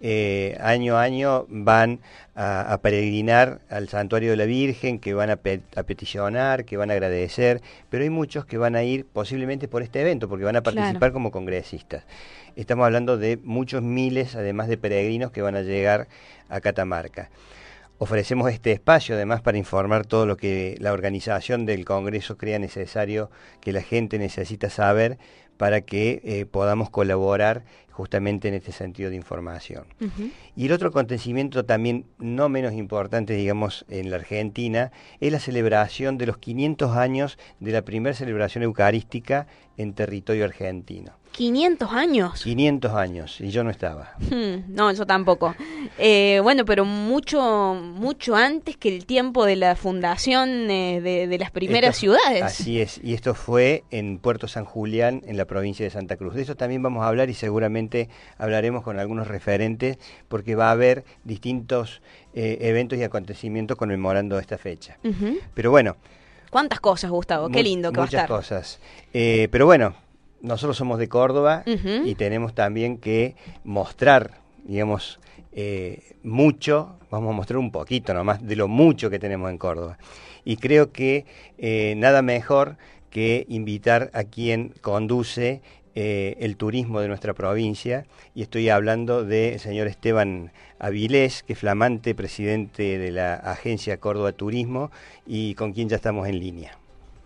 eh, año a año van a, a peregrinar al santuario de la Virgen, que van a, pe a peticionar, que van a agradecer, pero hay muchos que van a ir posiblemente por este evento, porque van a participar claro. como congresistas. Estamos hablando de muchos miles, además de peregrinos, que van a llegar a Catamarca. Ofrecemos este espacio además para informar todo lo que la organización del Congreso crea necesario, que la gente necesita saber para que eh, podamos colaborar justamente en este sentido de información. Uh-huh. Y el otro acontecimiento también no menos importante, digamos, en la Argentina, es la celebración de los quinientos años de la primera celebración eucarística en territorio argentino. ¿quinientos años? quinientos años, y yo no estaba. Hmm, no, yo tampoco. Eh, bueno, pero mucho mucho antes que el tiempo de la fundación eh, de, de las primeras esto, ciudades. Así es, y esto fue en Puerto San Julián, en la provincia de Santa Cruz. De eso también vamos a hablar y seguramente hablaremos con algunos referentes, porque va a haber distintos eh, eventos y acontecimientos conmemorando esta fecha. Uh-huh. Pero bueno. ¿Cuántas cosas, Gustavo? Qué lindo que va a estar. Muchas cosas. Eh, pero bueno, nosotros somos de Córdoba uh-huh. y tenemos también que mostrar, digamos, eh, mucho, vamos a mostrar un poquito nomás de lo mucho que tenemos en Córdoba. Y creo que eh, nada mejor que invitar a quien conduce eh, el turismo de nuestra provincia, y estoy hablando del señor Esteban Avilés, que es flamante presidente de la agencia Córdoba Turismo y con quien ya estamos en línea.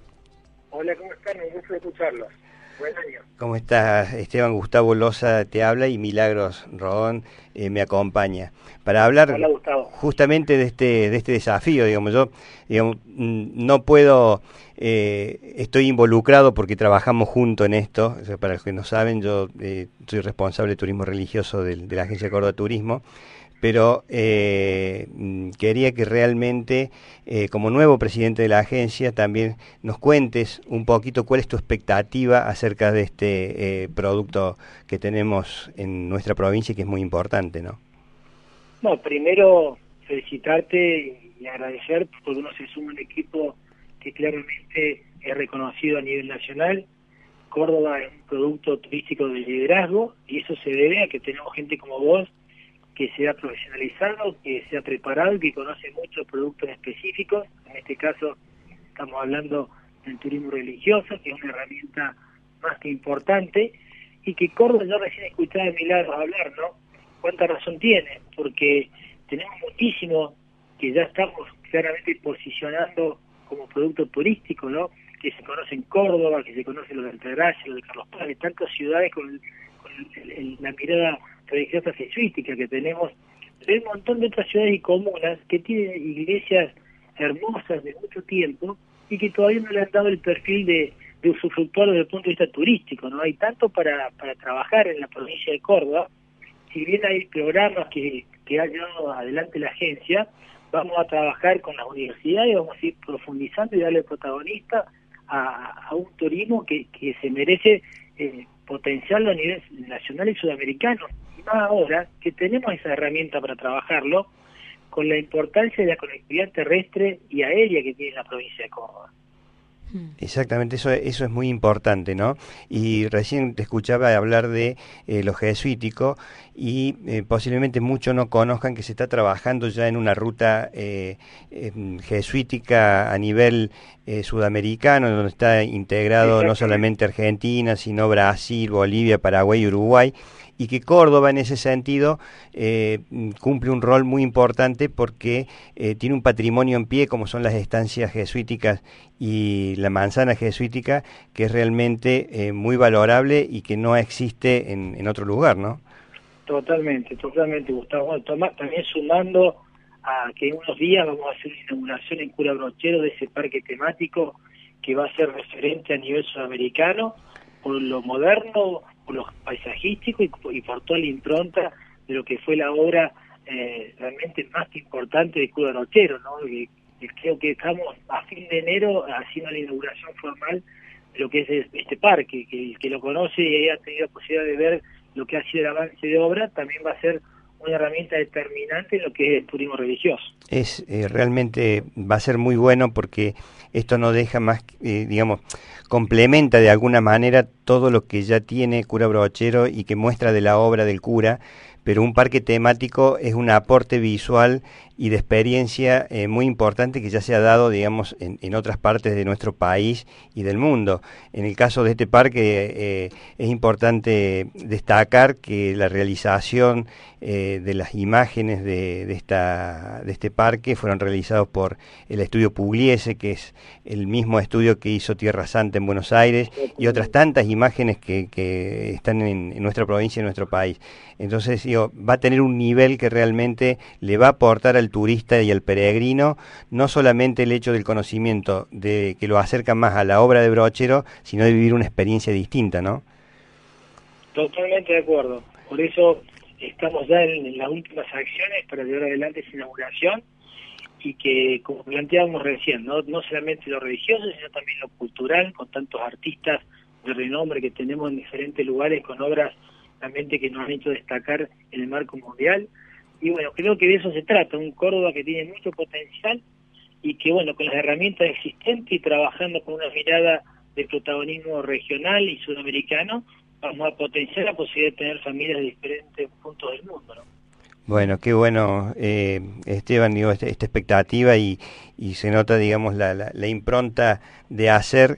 Hola, ¿cómo están? Un gusto escucharlos. Buen año. ¿Cómo estás, Esteban? Gustavo Loza te habla y Milagros Rodón eh, me acompaña para hablar Hola, Gustavo. justamente de este de este desafío. Digamos, yo digamos, no puedo, eh, estoy involucrado porque trabajamos juntos en esto. O sea, para los que no saben, yo eh, soy responsable de turismo religioso de, de la agencia Córdoba Turismo. Pero eh, quería que realmente, eh, como nuevo presidente de la agencia, también nos cuentes un poquito cuál es tu expectativa acerca de este eh, producto que tenemos en nuestra provincia y que es muy importante, ¿no? No, primero felicitarte y agradecer porque uno se suma a un equipo que claramente es reconocido a nivel nacional. Córdoba es un producto turístico de liderazgo y eso se debe a que tenemos gente como vos que sea profesionalizado, que sea preparado, que conoce muchos productos específicos. En este caso estamos hablando del turismo religioso, que es una herramienta más que importante, y que Córdoba, yo recién escuchaba a Milagros hablar, ¿no? ¿Cuánta razón tiene? Porque tenemos muchísimo que ya estamos claramente posicionando como producto turístico, ¿no? Que se conoce en Córdoba, que se conoce lo de Altagracia, lo de Carlos Paz, de tantas ciudades con, el, con el, el, la mirada religiosa jesuítica que tenemos, pero hay un montón de otras ciudades y comunas que tienen iglesias hermosas de mucho tiempo y que todavía no le han dado el perfil de, de usufructuar desde el punto de vista turístico, ¿no? Hay tanto para, para trabajar en la provincia de Córdoba. Si bien hay programas que, que ha llevado adelante la agencia, vamos a trabajar con las universidades, vamos a ir profundizando y darle protagonista a, a un turismo que, que se merece eh, potenciarlo a nivel nacional y sudamericano. Y más ahora que tenemos esa herramienta para trabajarlo, con la importancia de la conectividad terrestre y aérea que tiene la provincia de Córdoba. Exactamente, eso, eso es muy importante, ¿no? Y recién te escuchaba hablar de eh, lo jesuítico y eh, posiblemente muchos no conozcan que se está trabajando ya en una ruta eh, eh, jesuítica a nivel eh, sudamericano, donde está integrado no solamente Argentina, sino Brasil, Bolivia, Paraguay y Uruguay, y que Córdoba en ese sentido eh, cumple un rol muy importante porque eh, tiene un patrimonio en pie como son las estancias jesuíticas y la manzana jesuítica, que es realmente eh, muy valorable y que no existe en, en otro lugar, ¿no? Totalmente, totalmente, Gustavo. Bueno, toma, también sumando a que en unos días vamos a hacer una inauguración en Cura Brochero de ese parque temático que va a ser referente a nivel sudamericano por lo moderno, por lo paisajístico y, y por toda la impronta de lo que fue la obra eh, realmente más que importante de Cura Brochero, ¿no? Que, que creo que estamos a fin de enero haciendo la inauguración formal de lo que es este parque, que el que lo conoce y haya tenido la posibilidad de ver lo que ha sido el avance de obra, también va a ser una herramienta determinante en lo que es el turismo religioso. Es eh, realmente va a ser muy bueno porque esto no deja más, eh, digamos, complementa de alguna manera todo lo que ya tiene Cura Brochero y que muestra de la obra del cura, pero un parque temático es un aporte visual y de experiencia eh, muy importante que ya se ha dado, digamos, en, en otras partes de nuestro país y del mundo. En el caso de este parque eh, es importante destacar que la realización eh, de las imágenes de, de, esta, de este parque fueron realizados por el estudio Pugliese, que es el mismo estudio que hizo Tierra Santa en Buenos Aires, y otras tantas imágenes que, que están en, en nuestra provincia y en nuestro país. Entonces, digo, va a tener un nivel que realmente le va a aportar al turista y al peregrino, no solamente el hecho del conocimiento de que lo acerca más a la obra de Brochero, sino de vivir una experiencia distinta, ¿no? Totalmente de acuerdo. Por eso estamos ya en, en las últimas acciones para llevar adelante esa inauguración y que, como planteábamos recién, no, no solamente lo religioso, sino también lo cultural, con tantos artistas de renombre que tenemos en diferentes lugares, con obras realmente que nos han hecho destacar en el marco mundial. Y bueno, creo que de eso se trata, un Córdoba que tiene mucho potencial y que, bueno, con las herramientas existentes y trabajando con una mirada de protagonismo regional y sudamericano, vamos a potenciar la posibilidad de tener familias de diferentes puntos del mundo, ¿no? Bueno, qué bueno, eh, Esteban, digo, esta, esta expectativa y, y se nota, digamos, la, la, la impronta de hacer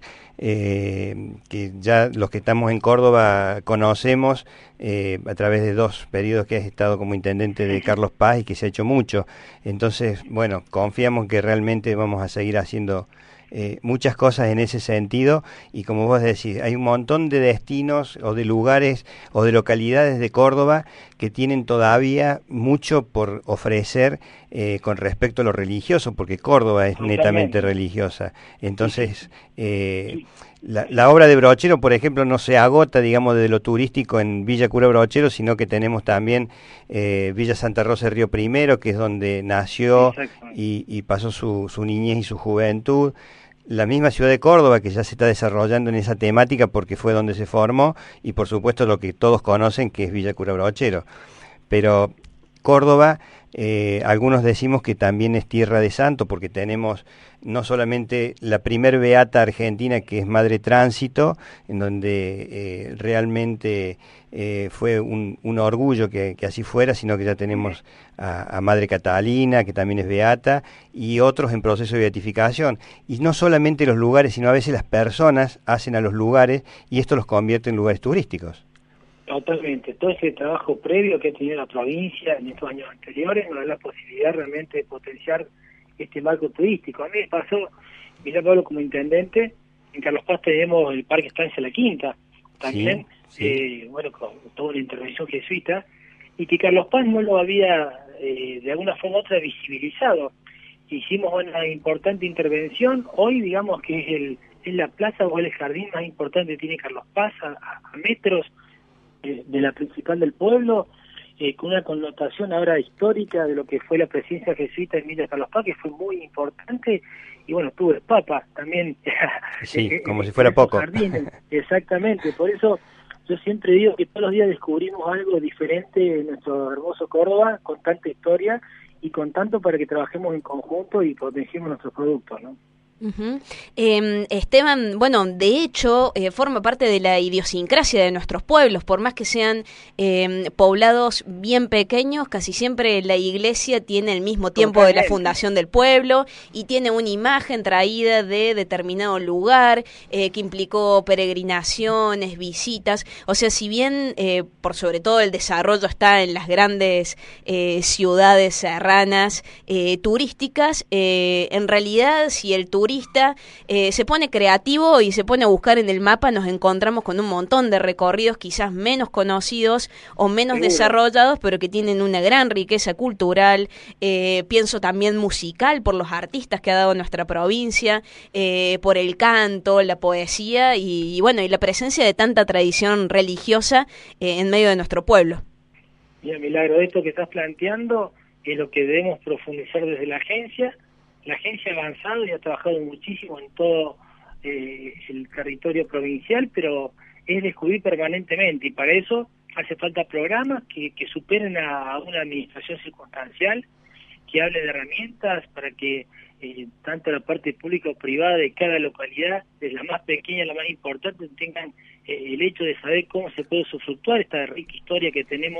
eh, que ya los que estamos en Córdoba conocemos eh, a través de dos periodos que has estado como intendente de Carlos Paz y que se ha hecho mucho. Entonces, bueno, confiamos que realmente vamos a seguir haciendo Eh, muchas cosas en ese sentido, y como vos decís, hay un montón de destinos o de lugares o de localidades de Córdoba que tienen todavía mucho por ofrecer eh, con respecto a lo religioso, porque Córdoba es netamente religiosa. Entonces, eh, la, la obra de Brochero, por ejemplo, no se agota, digamos, de lo turístico en Villa Cura Brochero, sino que tenemos también eh, Villa Santa Rosa de Río Primero, que es donde nació y, y pasó su, su niñez y su juventud. La misma ciudad de Córdoba, que ya se está desarrollando en esa temática porque fue donde se formó, y por supuesto lo que todos conocen, que es Villa Cura Brochero. Pero Córdoba, eh, algunos decimos que también es tierra de santo, porque tenemos no solamente la primer beata argentina, que es Madre Tránsito, en donde eh, realmente eh, fue un, un orgullo que, que así fuera, sino que ya tenemos a, a Madre Catalina, que también es beata, y otros en proceso de beatificación. Y no solamente los lugares, sino a veces las personas hacen a los lugares, y esto los convierte en lugares turísticos. Totalmente. Todo ese trabajo previo que ha tenido la provincia en estos años anteriores nos da la posibilidad realmente de potenciar este marco turístico. A mí me pasó, mirá Pablo, como intendente, en Carlos Paz tenemos el Parque Estancia La Quinta, también, sí, sí. Eh, bueno, con toda una intervención jesuita, y que Carlos Paz no lo había eh, de alguna forma u otra visibilizado. Hicimos una importante intervención, hoy digamos que es, el, es la plaza o el jardín más importante que tiene Carlos Paz, a, a metros de, de la principal del pueblo, eh, con una connotación ahora histórica de lo que fue la presencia jesuita en Villa Carlos Paz, que fue muy importante, y bueno, tuvo el Papa también. Sí, eh, como eh, si fuera poco. Jardines, exactamente, por eso yo siempre digo que todos los días descubrimos algo diferente en nuestro hermoso Córdoba, con tanta historia y con tanto para que trabajemos en conjunto y potenciemos nuestros productos, ¿no? Uh-huh. eh, Esteban, bueno, de hecho eh, forma parte de la idiosincrasia de nuestros pueblos, por más que sean eh, poblados bien pequeños, casi siempre la iglesia tiene el mismo tiempo de la fundación del pueblo y tiene una imagen traída de determinado lugar eh, que implicó peregrinaciones, visitas, o sea, si bien eh, por sobre todo el desarrollo está en las grandes eh, ciudades serranas eh, turísticas, eh, en realidad si el turismo Eh, se pone creativo y se pone a buscar en el mapa, nos encontramos con un montón de recorridos quizás menos conocidos o menos Seguro. desarrollados, pero que tienen una gran riqueza cultural, eh, pienso también musical por los artistas que ha dado nuestra provincia, eh, por el canto, la poesía y, y bueno, y la presencia de tanta tradición religiosa eh, en medio de nuestro pueblo. Mira, Milagro, esto que estás planteando es lo que debemos profundizar desde la agencia. La agencia ha avanzado y ha trabajado muchísimo en todo eh, el territorio provincial, pero es descubrir permanentemente, y para eso hace falta programas que, que superen a, a una administración circunstancial, que hable de herramientas para que eh, tanto la parte pública o privada de cada localidad, desde la más pequeña a la más importante, tengan eh, el hecho de saber cómo se puede usufructuar esta rica historia que tenemos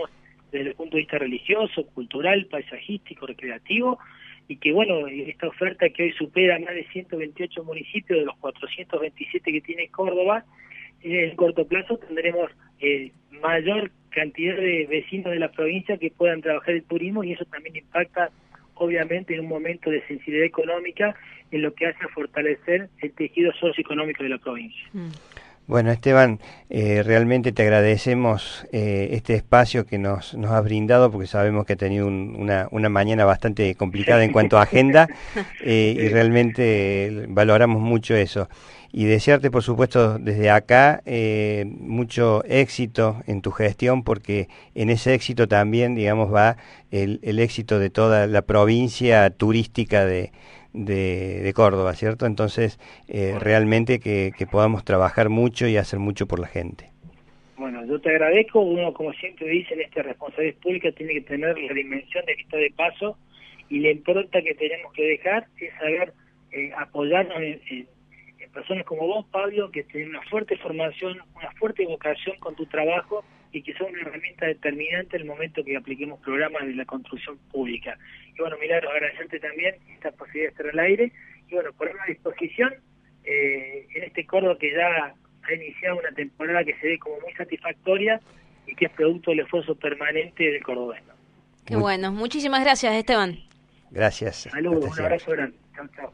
desde el punto de vista religioso, cultural, paisajístico, recreativo, y que bueno, esta oferta que hoy supera más de ciento veintiocho municipios de los cuatrocientos veintisiete que tiene Córdoba, en corto plazo tendremos eh, mayor cantidad de vecinos de la provincia que puedan trabajar el turismo, y eso también impacta obviamente en un momento de sensibilidad económica en lo que hace a fortalecer el tejido socioeconómico de la provincia. Mm. Bueno, Esteban, eh, realmente te agradecemos eh, este espacio que nos, nos has brindado, porque sabemos que ha tenido un, una, una mañana bastante complicada en cuanto a agenda, eh, y realmente valoramos mucho eso. Y desearte, por supuesto, desde acá eh, mucho éxito en tu gestión, porque en ese éxito también, digamos, va el, el éxito de toda la provincia turística de De, de Córdoba, ¿cierto? Entonces, eh, realmente que, que podamos trabajar mucho y hacer mucho por la gente. Bueno, yo te agradezco. Uno, como siempre dicen, esta responsabilidad pública tiene que tener la dimensión de que está de paso, y la impronta que tenemos que dejar es saber eh, apoyarnos en, en, en personas como vos, Pablo, que tienen una fuerte formación, una fuerte vocación con tu trabajo, y que son una herramienta determinante en el momento que apliquemos programas de la construcción pública. Y bueno, Milagros, agradecerte también esta posibilidad de estar al aire, y bueno, poner a disposición eh, en este Córdoba que ya ha iniciado una temporada que se ve como muy satisfactoria y que es producto del esfuerzo permanente del cordobés. Qué muy bueno, muchísimas gracias, Esteban. Gracias. Saludos, un abrazo grande. Chao, chao.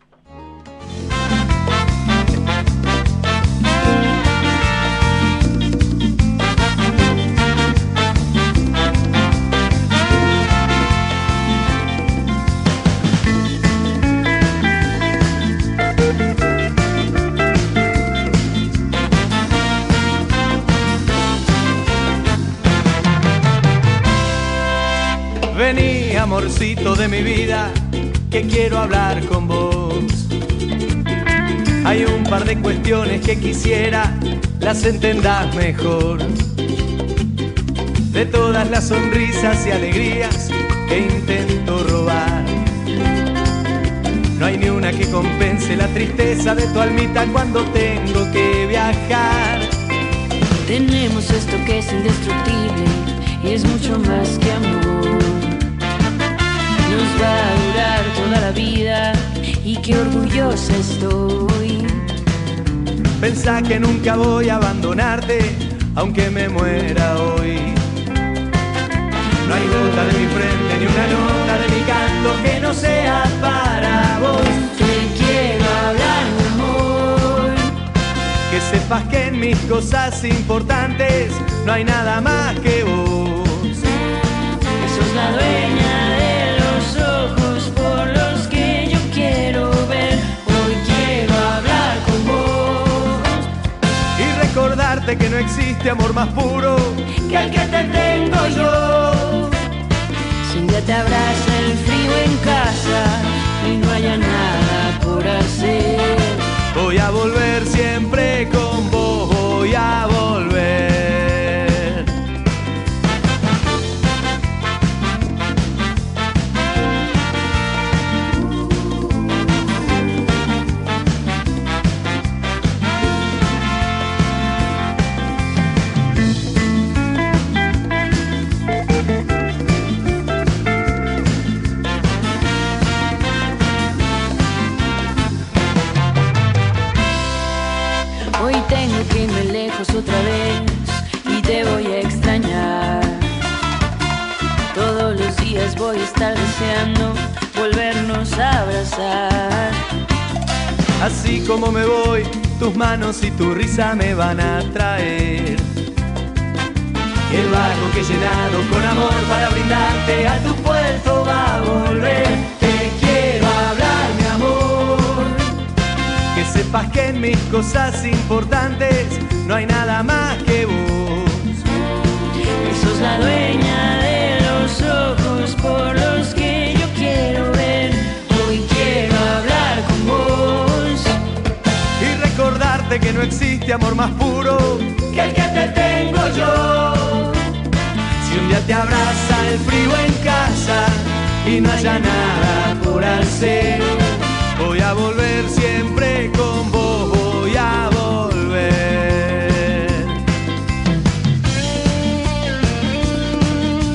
Vení, amorcito de mi vida, que quiero hablar con vos. Hay un par de cuestiones que quisiera las entendas mejor. De todas las sonrisas y alegrías que intento robar, no hay ni una que compense la tristeza de tu almita cuando tengo que viajar. Tenemos esto que es indestructible y es mucho más que amor. Nos va a durar toda la vida y qué orgullosa estoy. Pensá que nunca voy a abandonarte, aunque me muera hoy. No hay gota de mi frente ni una nota de mi canto que no sea para vos. Te quiero hablar, mi amor. Que sepas que en mis cosas importantes no hay nada más que vos. Que sos la dueña de los ojos por los que yo quiero ver. Hoy quiero hablar con vos y recordarte que no existe amor más puro que el que te tengo yo. Si un día te abraza el frío en casa y no haya nada por hacer, voy a volver siempre con vos, voy a volver. hoy tengo que irme lejos otra vez y te voy a extrañar. Todos los días voy a estar deseando volvernos a abrazar. Así como me voy, tus manos y tu risa me van a traer. Y el barco que he llenado con amor para brindarte a tu puerto va a volver. Te quiero hablar, mi amor. Que sepas que en mis cosas importantes no hay nada más que vos. Que sos la dueña de los ojos por los que yo quiero ver. Hoy quiero hablar con vos y recordarte que no existe amor más puro que el que te tengo yo. Si un día te abraza el frío en casa y no haya nada por hacer, voy a volver siempre con vos, voy a volver.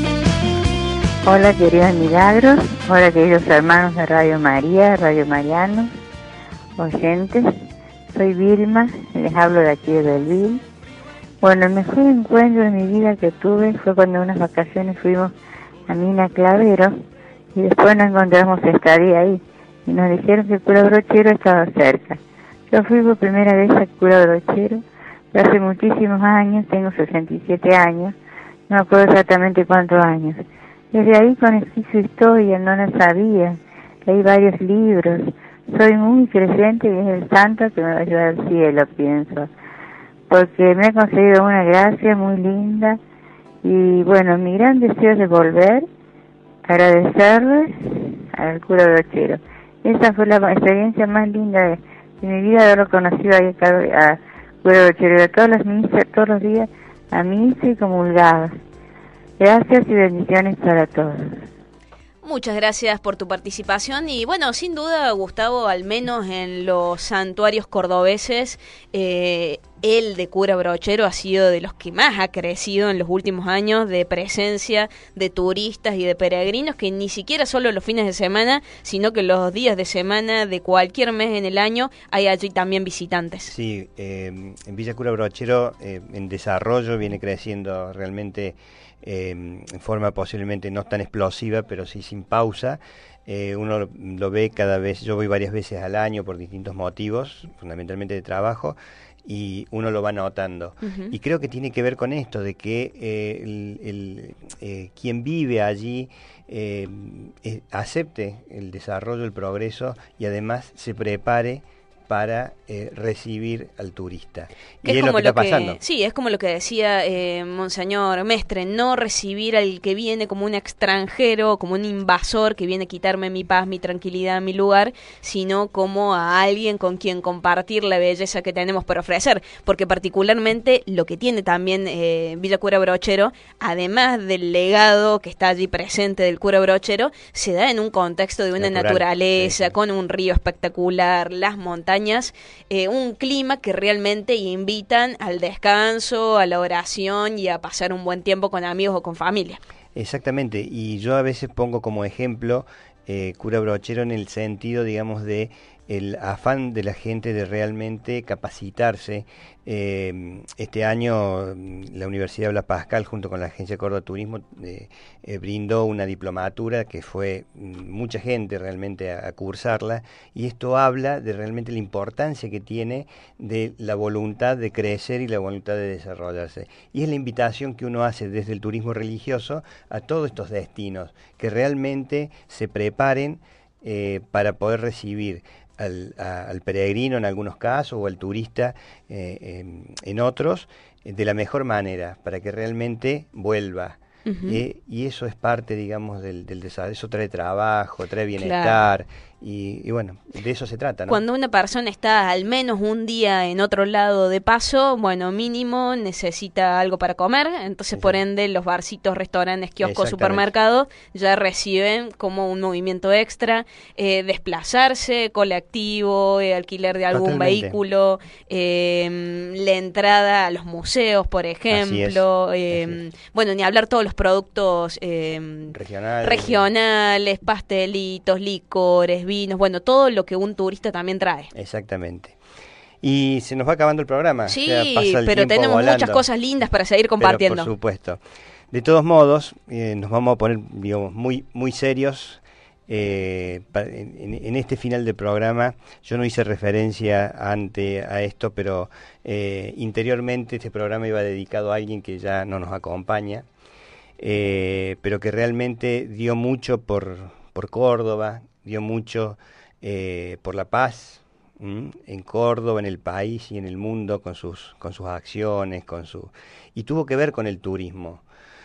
Hola queridos milagros, hola queridos hermanos de Radio María, Radio Marianos, oyentes, soy Vilma, les hablo de aquí de Belville. Bueno, el mejor encuentro de mi vida que tuve fue cuando en unas vacaciones fuimos a Mina Clavero y después nos encontramos estadía ahí y nos dijeron que el cura Brochero estaba cerca. Yo fui por primera vez al cura Brochero, pero hace muchísimos años, tengo sesenta y siete años, no me acuerdo exactamente cuántos años. Desde ahí conocí su historia, no la sabía, leí varios libros, soy muy creyente y es el santo que me va a llevar al cielo, pienso, porque me ha concedido una gracia muy linda y bueno, mi gran deseo es de volver, agradecerle al cura Brochero. Esa fue la experiencia más linda de, de mi vida, haberlo conocido ahí a, a cura Brochero, a todas las misas, todos los días a misa y comulgaba. Gracias y bendiciones para todos. Muchas gracias por tu participación y bueno, sin duda Gustavo, al menos en los santuarios cordobeses, eh, el de cura Brochero ha sido de los que más ha crecido en los últimos años de presencia de turistas y de peregrinos, que ni siquiera solo los fines de semana, sino que los días de semana de cualquier mes en el año hay allí también visitantes. Sí, eh, en Villa Cura Brochero eh, en desarrollo viene creciendo realmente eh, en forma posiblemente no tan explosiva, pero sí sin pausa. Eh, uno lo, lo ve cada vez, yo voy varias veces al año por distintos motivos, fundamentalmente de trabajo, y uno lo va notando. Uh-huh. Y creo que tiene que ver con esto, de que eh, el, el, eh, quien vive allí eh, eh, acepte el desarrollo, el progreso y además se prepare para eh, recibir al turista. Y es, es lo que está pasando. Que, sí, es como lo que decía eh, Monseñor Mestre, no recibir al que viene como un extranjero, como un invasor que viene a quitarme mi paz, mi tranquilidad, mi lugar, sino como a alguien con quien compartir la belleza que tenemos para ofrecer. Porque particularmente lo que tiene también eh, Villa Cura Brochero, además del legado que está allí presente del cura Brochero, se da en un contexto de una Natural, naturaleza, sí, sí. con un río espectacular, las montañas, Eh, un clima que realmente invitan al descanso, a la oración y a pasar un buen tiempo con amigos o con familia. Exactamente, y yo a veces pongo como ejemplo eh, cura Brochero en el sentido, digamos, de el afán de la gente de realmente capacitarse. Eh, este año la Universidad Blas Pascal junto con la Agencia Córdoba Turismo eh, eh, brindó una diplomatura que fue mucha gente realmente a, a cursarla, y esto habla de realmente la importancia que tiene de la voluntad de crecer y la voluntad de desarrollarse, y es la invitación que uno hace desde el turismo religioso a todos estos destinos, que realmente se preparen eh, para poder recibir Al, a, al peregrino en algunos casos o al turista eh, eh, en otros eh, de la mejor manera para que realmente vuelva. Uh-huh. eh, y eso es parte, digamos, del, del desarrollo. Eso trae trabajo, trae bienestar. Claro. Y, y bueno, de eso se trata, ¿no? Cuando una persona está al menos un día en otro lado de paso, bueno, mínimo necesita algo para comer, entonces Exacto. por ende los barcitos, restaurantes, kioscos, supermercados ya reciben como un movimiento extra, eh, desplazarse, colectivo, eh, alquiler de algún Totalmente. vehículo, eh, la entrada a los museos, por ejemplo, Así es. Eh, Así es. bueno, ni hablar todos los productos eh, regionales. regionales, pastelitos, licores, vinos, bueno, todo lo que un turista también trae. Exactamente. Y se nos va acabando el programa. Sí, o sea, pasa el pero tenemos volando. muchas cosas lindas para seguir compartiendo. Pero por supuesto. De todos modos, eh, nos vamos a poner, digamos, muy, muy serios. Eh, en, en este final del programa, yo no hice referencia ante a esto, pero eh, interiormente este programa iba dedicado a alguien que ya no nos acompaña, eh, pero que realmente dio mucho por, por Córdoba, dio mucho eh, por la paz ¿m? en Córdoba, en el país y en el mundo, con sus, con sus acciones, con su y tuvo que ver con el turismo,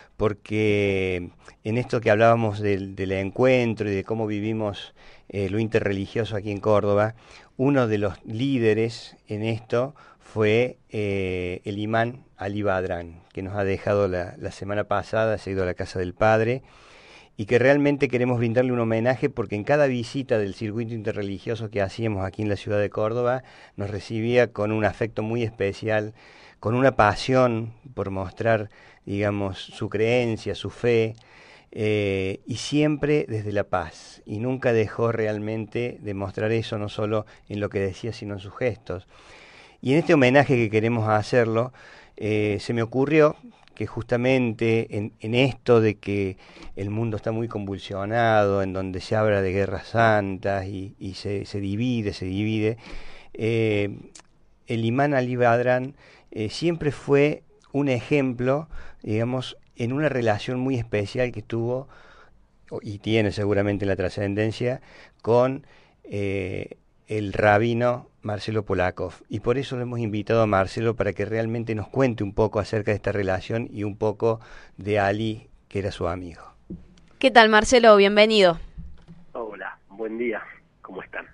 porque en esto que hablábamos del, del encuentro y de cómo vivimos eh, lo interreligioso aquí en Córdoba, uno de los líderes en esto fue eh, el imán Ali Badrán, que nos ha dejado la, la semana pasada, se ha ido a la casa del Padre, y que realmente queremos brindarle un homenaje porque en cada visita del circuito interreligioso que hacíamos aquí en la ciudad de Córdoba nos recibía con un afecto muy especial, con una pasión por mostrar, digamos, su creencia, su fe, eh, y siempre desde la paz, y nunca dejó realmente de mostrar eso, no solo en lo que decía, sino en sus gestos. Y en este homenaje que queremos hacerlo, eh, se me ocurrió que justamente en, en esto de que el mundo está muy convulsionado, en donde se habla de guerras santas y, y se, se divide, se divide, eh, el imán Ali Badran eh, siempre fue un ejemplo, digamos, en una relación muy especial que tuvo, y tiene seguramente la trascendencia, con eh, el rabino Marcelo Polakov. Y por eso lo hemos invitado a Marcelo para que realmente nos cuente un poco acerca de esta relación y un poco de Ali, que era su amigo. ¿Qué tal, Marcelo? Bienvenido. Hola, buen día. ¿Cómo están?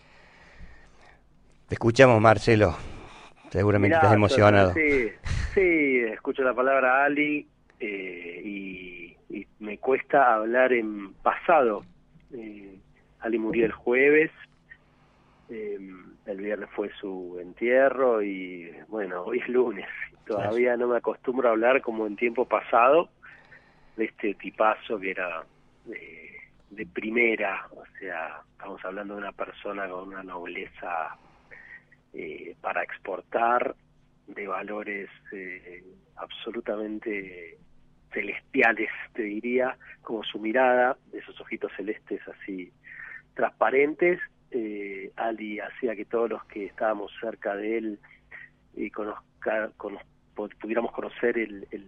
Te escuchamos, Marcelo. Seguramente Mirá, estás emocionado. Sí, sí, escucho la palabra Ali eh, y, y me cuesta hablar en pasado. Eh, Ali murió el jueves, eh, el viernes fue su entierro y bueno, hoy es lunes. Todavía no me acostumbro a hablar como en tiempo pasado de este tipazo que era de, de primera, o sea, estamos hablando de una persona con una nobleza Eh, para exportar, de valores eh, absolutamente celestiales, te diría, como su mirada, esos ojitos celestes así transparentes. eh, Ali hacía que todos los que estábamos cerca de él eh, conozca, cono, pudiéramos conocer el, el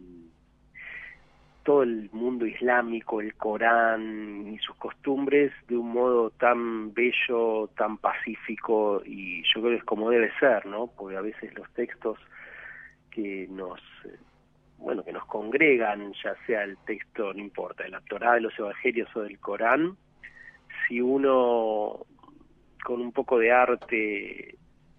todo el mundo islámico, el Corán y sus costumbres de un modo tan bello, tan pacífico, y yo creo que es como debe ser, ¿no? Porque a veces los textos que nos, bueno, que nos congregan, ya sea el texto, no importa, de la Torá, de los Evangelios o del Corán, si uno con un poco de arte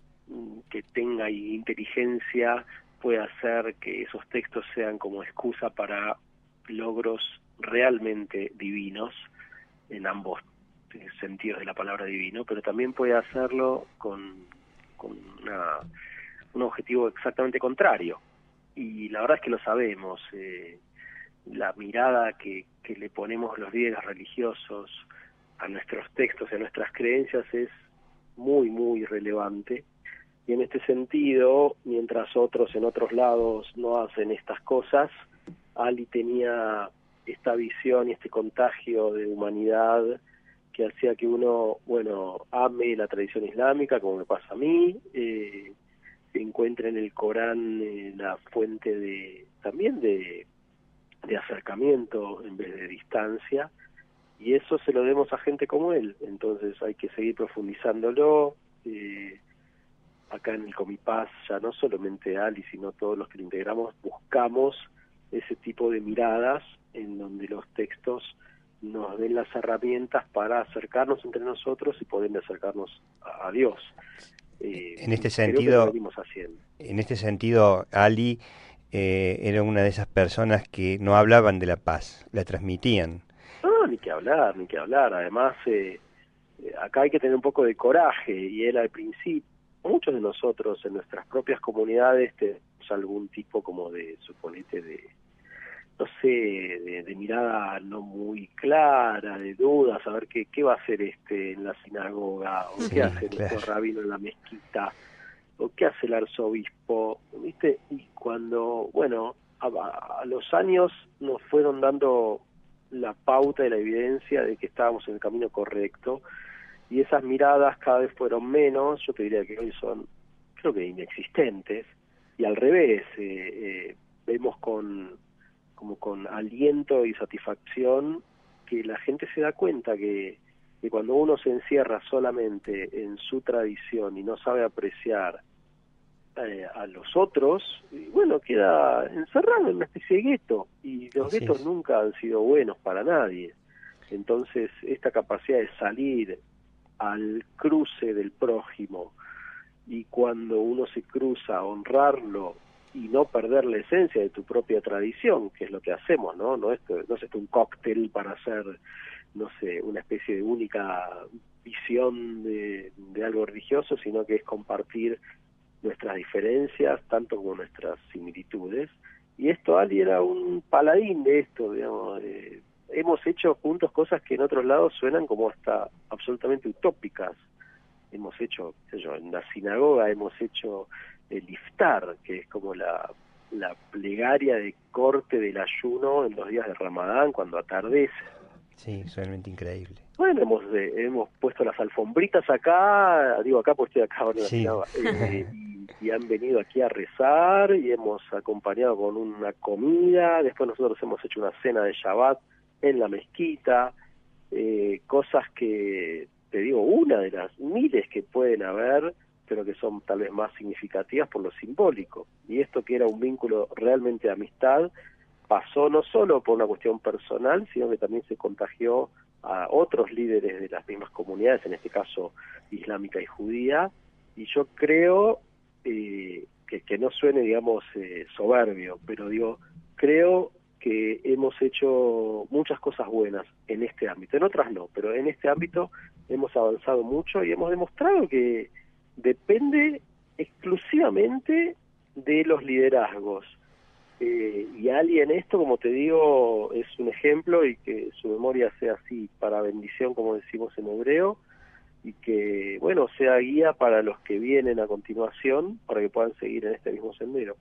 que tenga y inteligencia puede hacer que esos textos sean como excusa para logros realmente divinos en ambos sentidos de la palabra divino, pero también puede hacerlo con, con una, un objetivo exactamente contrario. Y la verdad es que lo sabemos, eh, la mirada que, que le ponemos los líderes religiosos a nuestros textos y a nuestras creencias es muy, muy relevante. Y en este sentido, mientras otros en otros lados no hacen estas cosas, Ali tenía esta visión y este contagio de humanidad que hacía que uno, bueno, ame la tradición islámica, como me pasa a mí, eh, encuentre en el Corán eh, la fuente de también de, de acercamiento en vez de distancia, y eso se lo demos a gente como él. Entonces hay que seguir profundizándolo. Eh, acá en el Comipaz, ya no solamente Ali, sino todos los que lo integramos, buscamos ese tipo de miradas en donde los textos nos den las herramientas para acercarnos entre nosotros y poder acercarnos a, a Dios. Eh, en este creo sentido, que lo venimos haciendo. En este sentido, Ali eh, era una de esas personas que no hablaban de la paz, la transmitían. No, ni que hablar, ni que hablar. Además, eh, acá hay que tener un poco de coraje, y él al principio, muchos de nosotros en nuestras propias comunidades tenemos algún tipo como de, suponete, de no sé, de, de mirada no muy clara, de dudas, a ver qué, qué va a hacer este en la sinagoga, o qué hace claro. nuestro rabino en la mezquita, o qué hace el arzobispo, ¿viste? Y cuando, bueno, a, a los años nos fueron dando la pauta y la evidencia de que estábamos en el camino correcto, y esas miradas cada vez fueron menos, yo te diría que hoy son, creo que inexistentes, y al revés, eh, eh, vemos con como con aliento y satisfacción que la gente se da cuenta que, que cuando uno se encierra solamente en su tradición y no sabe apreciar eh, a los otros, y bueno, queda encerrado en una especie de gueto, y los Así guetos es. nunca han sido buenos para nadie. Entonces, esta capacidad de salir al cruce del prójimo, y cuando uno se cruza, honrarlo y no perder la esencia de tu propia tradición, que es lo que hacemos, ¿no? No es, no es esto un cóctel para hacer, no sé, una especie de única visión de, de algo religioso, sino que es compartir nuestras diferencias, tanto como nuestras similitudes. Y esto, Ali era un paladín de esto, digamos, de hemos hecho juntos cosas que en otros lados suenan como hasta absolutamente utópicas. Hemos hecho, qué sé yo, en la sinagoga hemos hecho el iftar, que es como la, la plegaria de corte del ayuno en los días de Ramadán, cuando atardece. Sí, es realmente increíble. Bueno, hemos eh, hemos puesto las alfombritas acá, digo acá porque estoy acá ahora en la Sí. sinagoga, eh, y, y han venido aquí a rezar, y hemos acompañado con una comida, después nosotros hemos hecho una cena de Shabbat en la mezquita, eh, cosas que, te digo, una de las miles que pueden haber, pero que son tal vez más significativas por lo simbólico. Y esto que era un vínculo realmente de amistad, pasó no solo por una cuestión personal, sino que también se contagió a otros líderes de las mismas comunidades, en este caso islámica y judía, y yo creo eh, que, que no suene, digamos, eh, soberbio, pero digo, creo que hemos hecho muchas cosas buenas en este ámbito, en otras no, pero en este ámbito hemos avanzado mucho y hemos demostrado que depende exclusivamente de los liderazgos. Eh, y Ali en esto, como te digo, es un ejemplo, y que su memoria sea así para bendición, como decimos en hebreo, y que, bueno, sea guía para los que vienen a continuación, para que puedan seguir en este mismo sendero.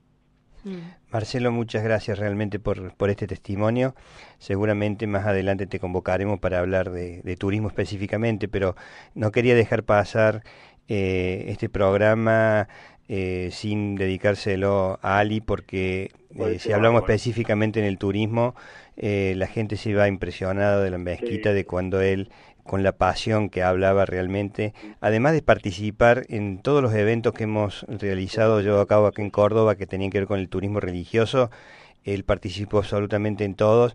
Marcelo, muchas gracias realmente por, por este testimonio. Seguramente más adelante te convocaremos para hablar de, de turismo específicamente, pero no quería dejar pasar eh, este programa eh, sin dedicárselo a Ali, porque eh, si hablamos específicamente en el turismo, eh, la gente se iba impresionada de la mezquita, de cuando él, con la pasión que hablaba realmente, además de participar en todos los eventos que hemos realizado yo a cabo aquí en Córdoba, que tenían que ver con el turismo religioso, él participó absolutamente en todos,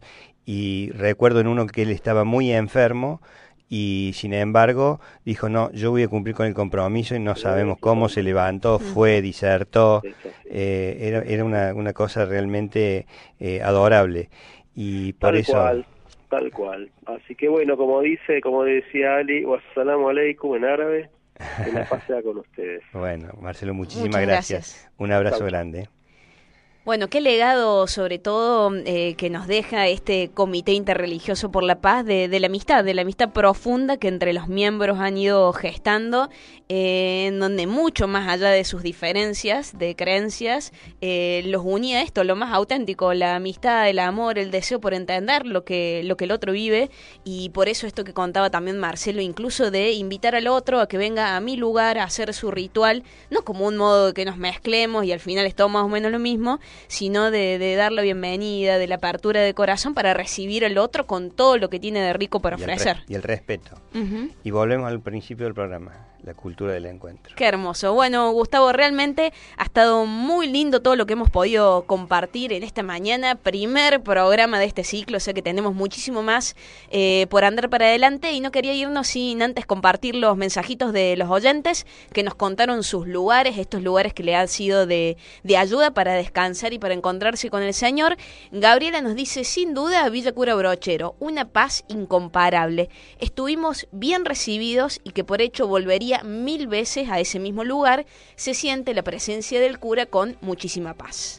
y recuerdo en uno que él estaba muy enfermo, y sin embargo dijo, no, yo voy a cumplir con el compromiso, y no sabemos cómo se levantó, fue, disertó, eh, era, era una, una cosa realmente eh, adorable, y por Tal eso... cual. Tal cual. Así que bueno, como dice, como decía Ali, wassalamu alaikum en árabe, que la paz sea con ustedes. Bueno, Marcelo, muchísimas Muchas gracias. gracias. Un abrazo Chau. grande. Bueno, qué legado sobre todo eh, que nos deja este Comité Interreligioso por la Paz de, de la amistad, de la amistad profunda que entre los miembros han ido gestando, eh, en donde mucho más allá de sus diferencias de creencias, eh, los unía esto, lo más auténtico, la amistad, el amor, el deseo por entender lo que, lo que el otro vive, y por eso esto que contaba también Marcelo, incluso de invitar al otro a que venga a mi lugar a hacer su ritual, no como un modo de que nos mezclemos y al final es todo más o menos lo mismo, sino de, de dar la bienvenida, de la apertura de corazón para recibir al otro con todo lo que tiene de rico para Y el, ofrecer. re- y el respeto. Ujú. Y volvemos al principio del programa, la cultura del encuentro. Qué hermoso. Bueno, Gustavo, realmente ha estado muy lindo todo lo que hemos podido compartir en esta mañana. Primer programa de este ciclo, o sea que tenemos muchísimo más eh, por andar para adelante, y no quería irnos sin antes compartir los mensajitos de los oyentes que nos contaron sus lugares, estos lugares que le han sido de, de ayuda para descansar y para encontrarse con el Señor. Gabriela nos dice, sin duda, Villa Cura Brochero, una paz incomparable. Estuvimos bien recibidos y que por hecho volvería mil veces a ese mismo lugar. Se siente la presencia del cura con muchísima paz.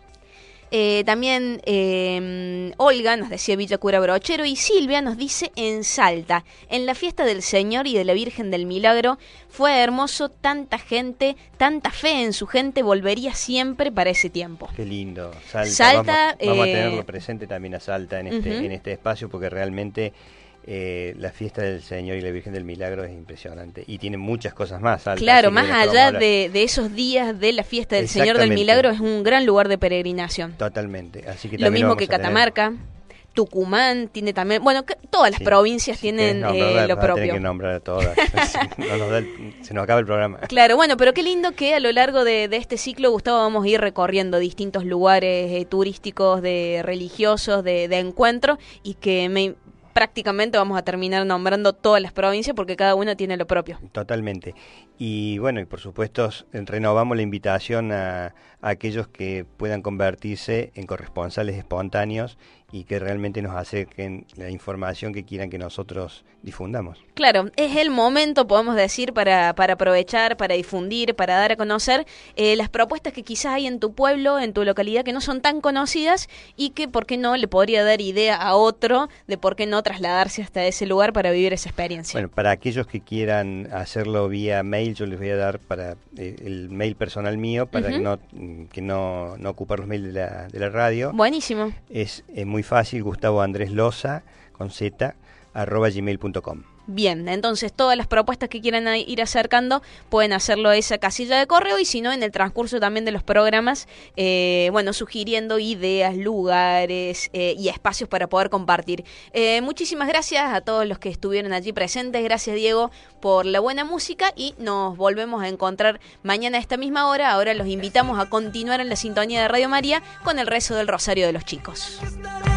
Eh, también eh, Olga nos decía Villa Cura Brochero, y Silvia nos dice en Salta, en la fiesta del Señor y de la Virgen del Milagro, fue hermoso, tanta gente, tanta fe en su gente, volvería siempre para ese tiempo. Qué lindo. Salta, Salta, vamos, vamos eh, a tenerlo presente también a Salta en este, uh-huh. en este espacio, porque realmente eh, la fiesta del Señor y la Virgen del Milagro es impresionante, y tiene muchas cosas más. Salta, Claro, así que más de las que vamos a allá hablar. de, de esos días de la fiesta del Señor del Exactamente. Milagro, es un gran lugar de peregrinación. Totalmente. Así que Lo también mismo vamos que a tener. Catamarca, Tucumán tiene también, bueno, que todas las Sí. provincias Si tienen querés nombrarla, eh, lo vas a tener propio. que nombrar a todas. No nos da el- se nos acaba el programa. Claro, bueno, pero qué lindo que a lo largo de, de este ciclo, Gustavo, vamos a ir recorriendo distintos lugares eh, turísticos, de religiosos, de, de encuentro, y que me, prácticamente vamos a terminar nombrando todas las provincias porque cada una tiene lo propio. Totalmente. Y bueno, y por supuesto renovamos la invitación a, a aquellos que puedan convertirse en corresponsales espontáneos y que realmente nos acerquen la información que quieran que nosotros difundamos. Claro, es el momento, podemos decir, para, para aprovechar, para difundir, para dar a conocer eh, las propuestas que quizás hay en tu pueblo, en tu localidad, que no son tan conocidas y que, ¿por qué no?, le podría dar idea a otro de por qué no trasladarse hasta ese lugar para vivir esa experiencia. Bueno, para aquellos que quieran hacerlo vía mail, yo les voy a dar para eh, el mail personal mío, para uh-huh. que no que no, no ocupar los mails de la, de la radio. Buenísimo. Es, es muy fácil, Gustavo Andrés Loza, con z, arroba gmail punto com. Bien, entonces todas las propuestas que quieran ir acercando pueden hacerlo a esa casilla de correo y si no, en el transcurso también de los programas, eh, bueno, sugiriendo ideas, lugares eh, y espacios para poder compartir. Eh, muchísimas gracias a todos los que estuvieron allí presentes. Gracias, Diego, por la buena música y nos volvemos a encontrar mañana a esta misma hora. Ahora los invitamos a continuar en la sintonía de Radio María con el rezo del Rosario de los Chicos.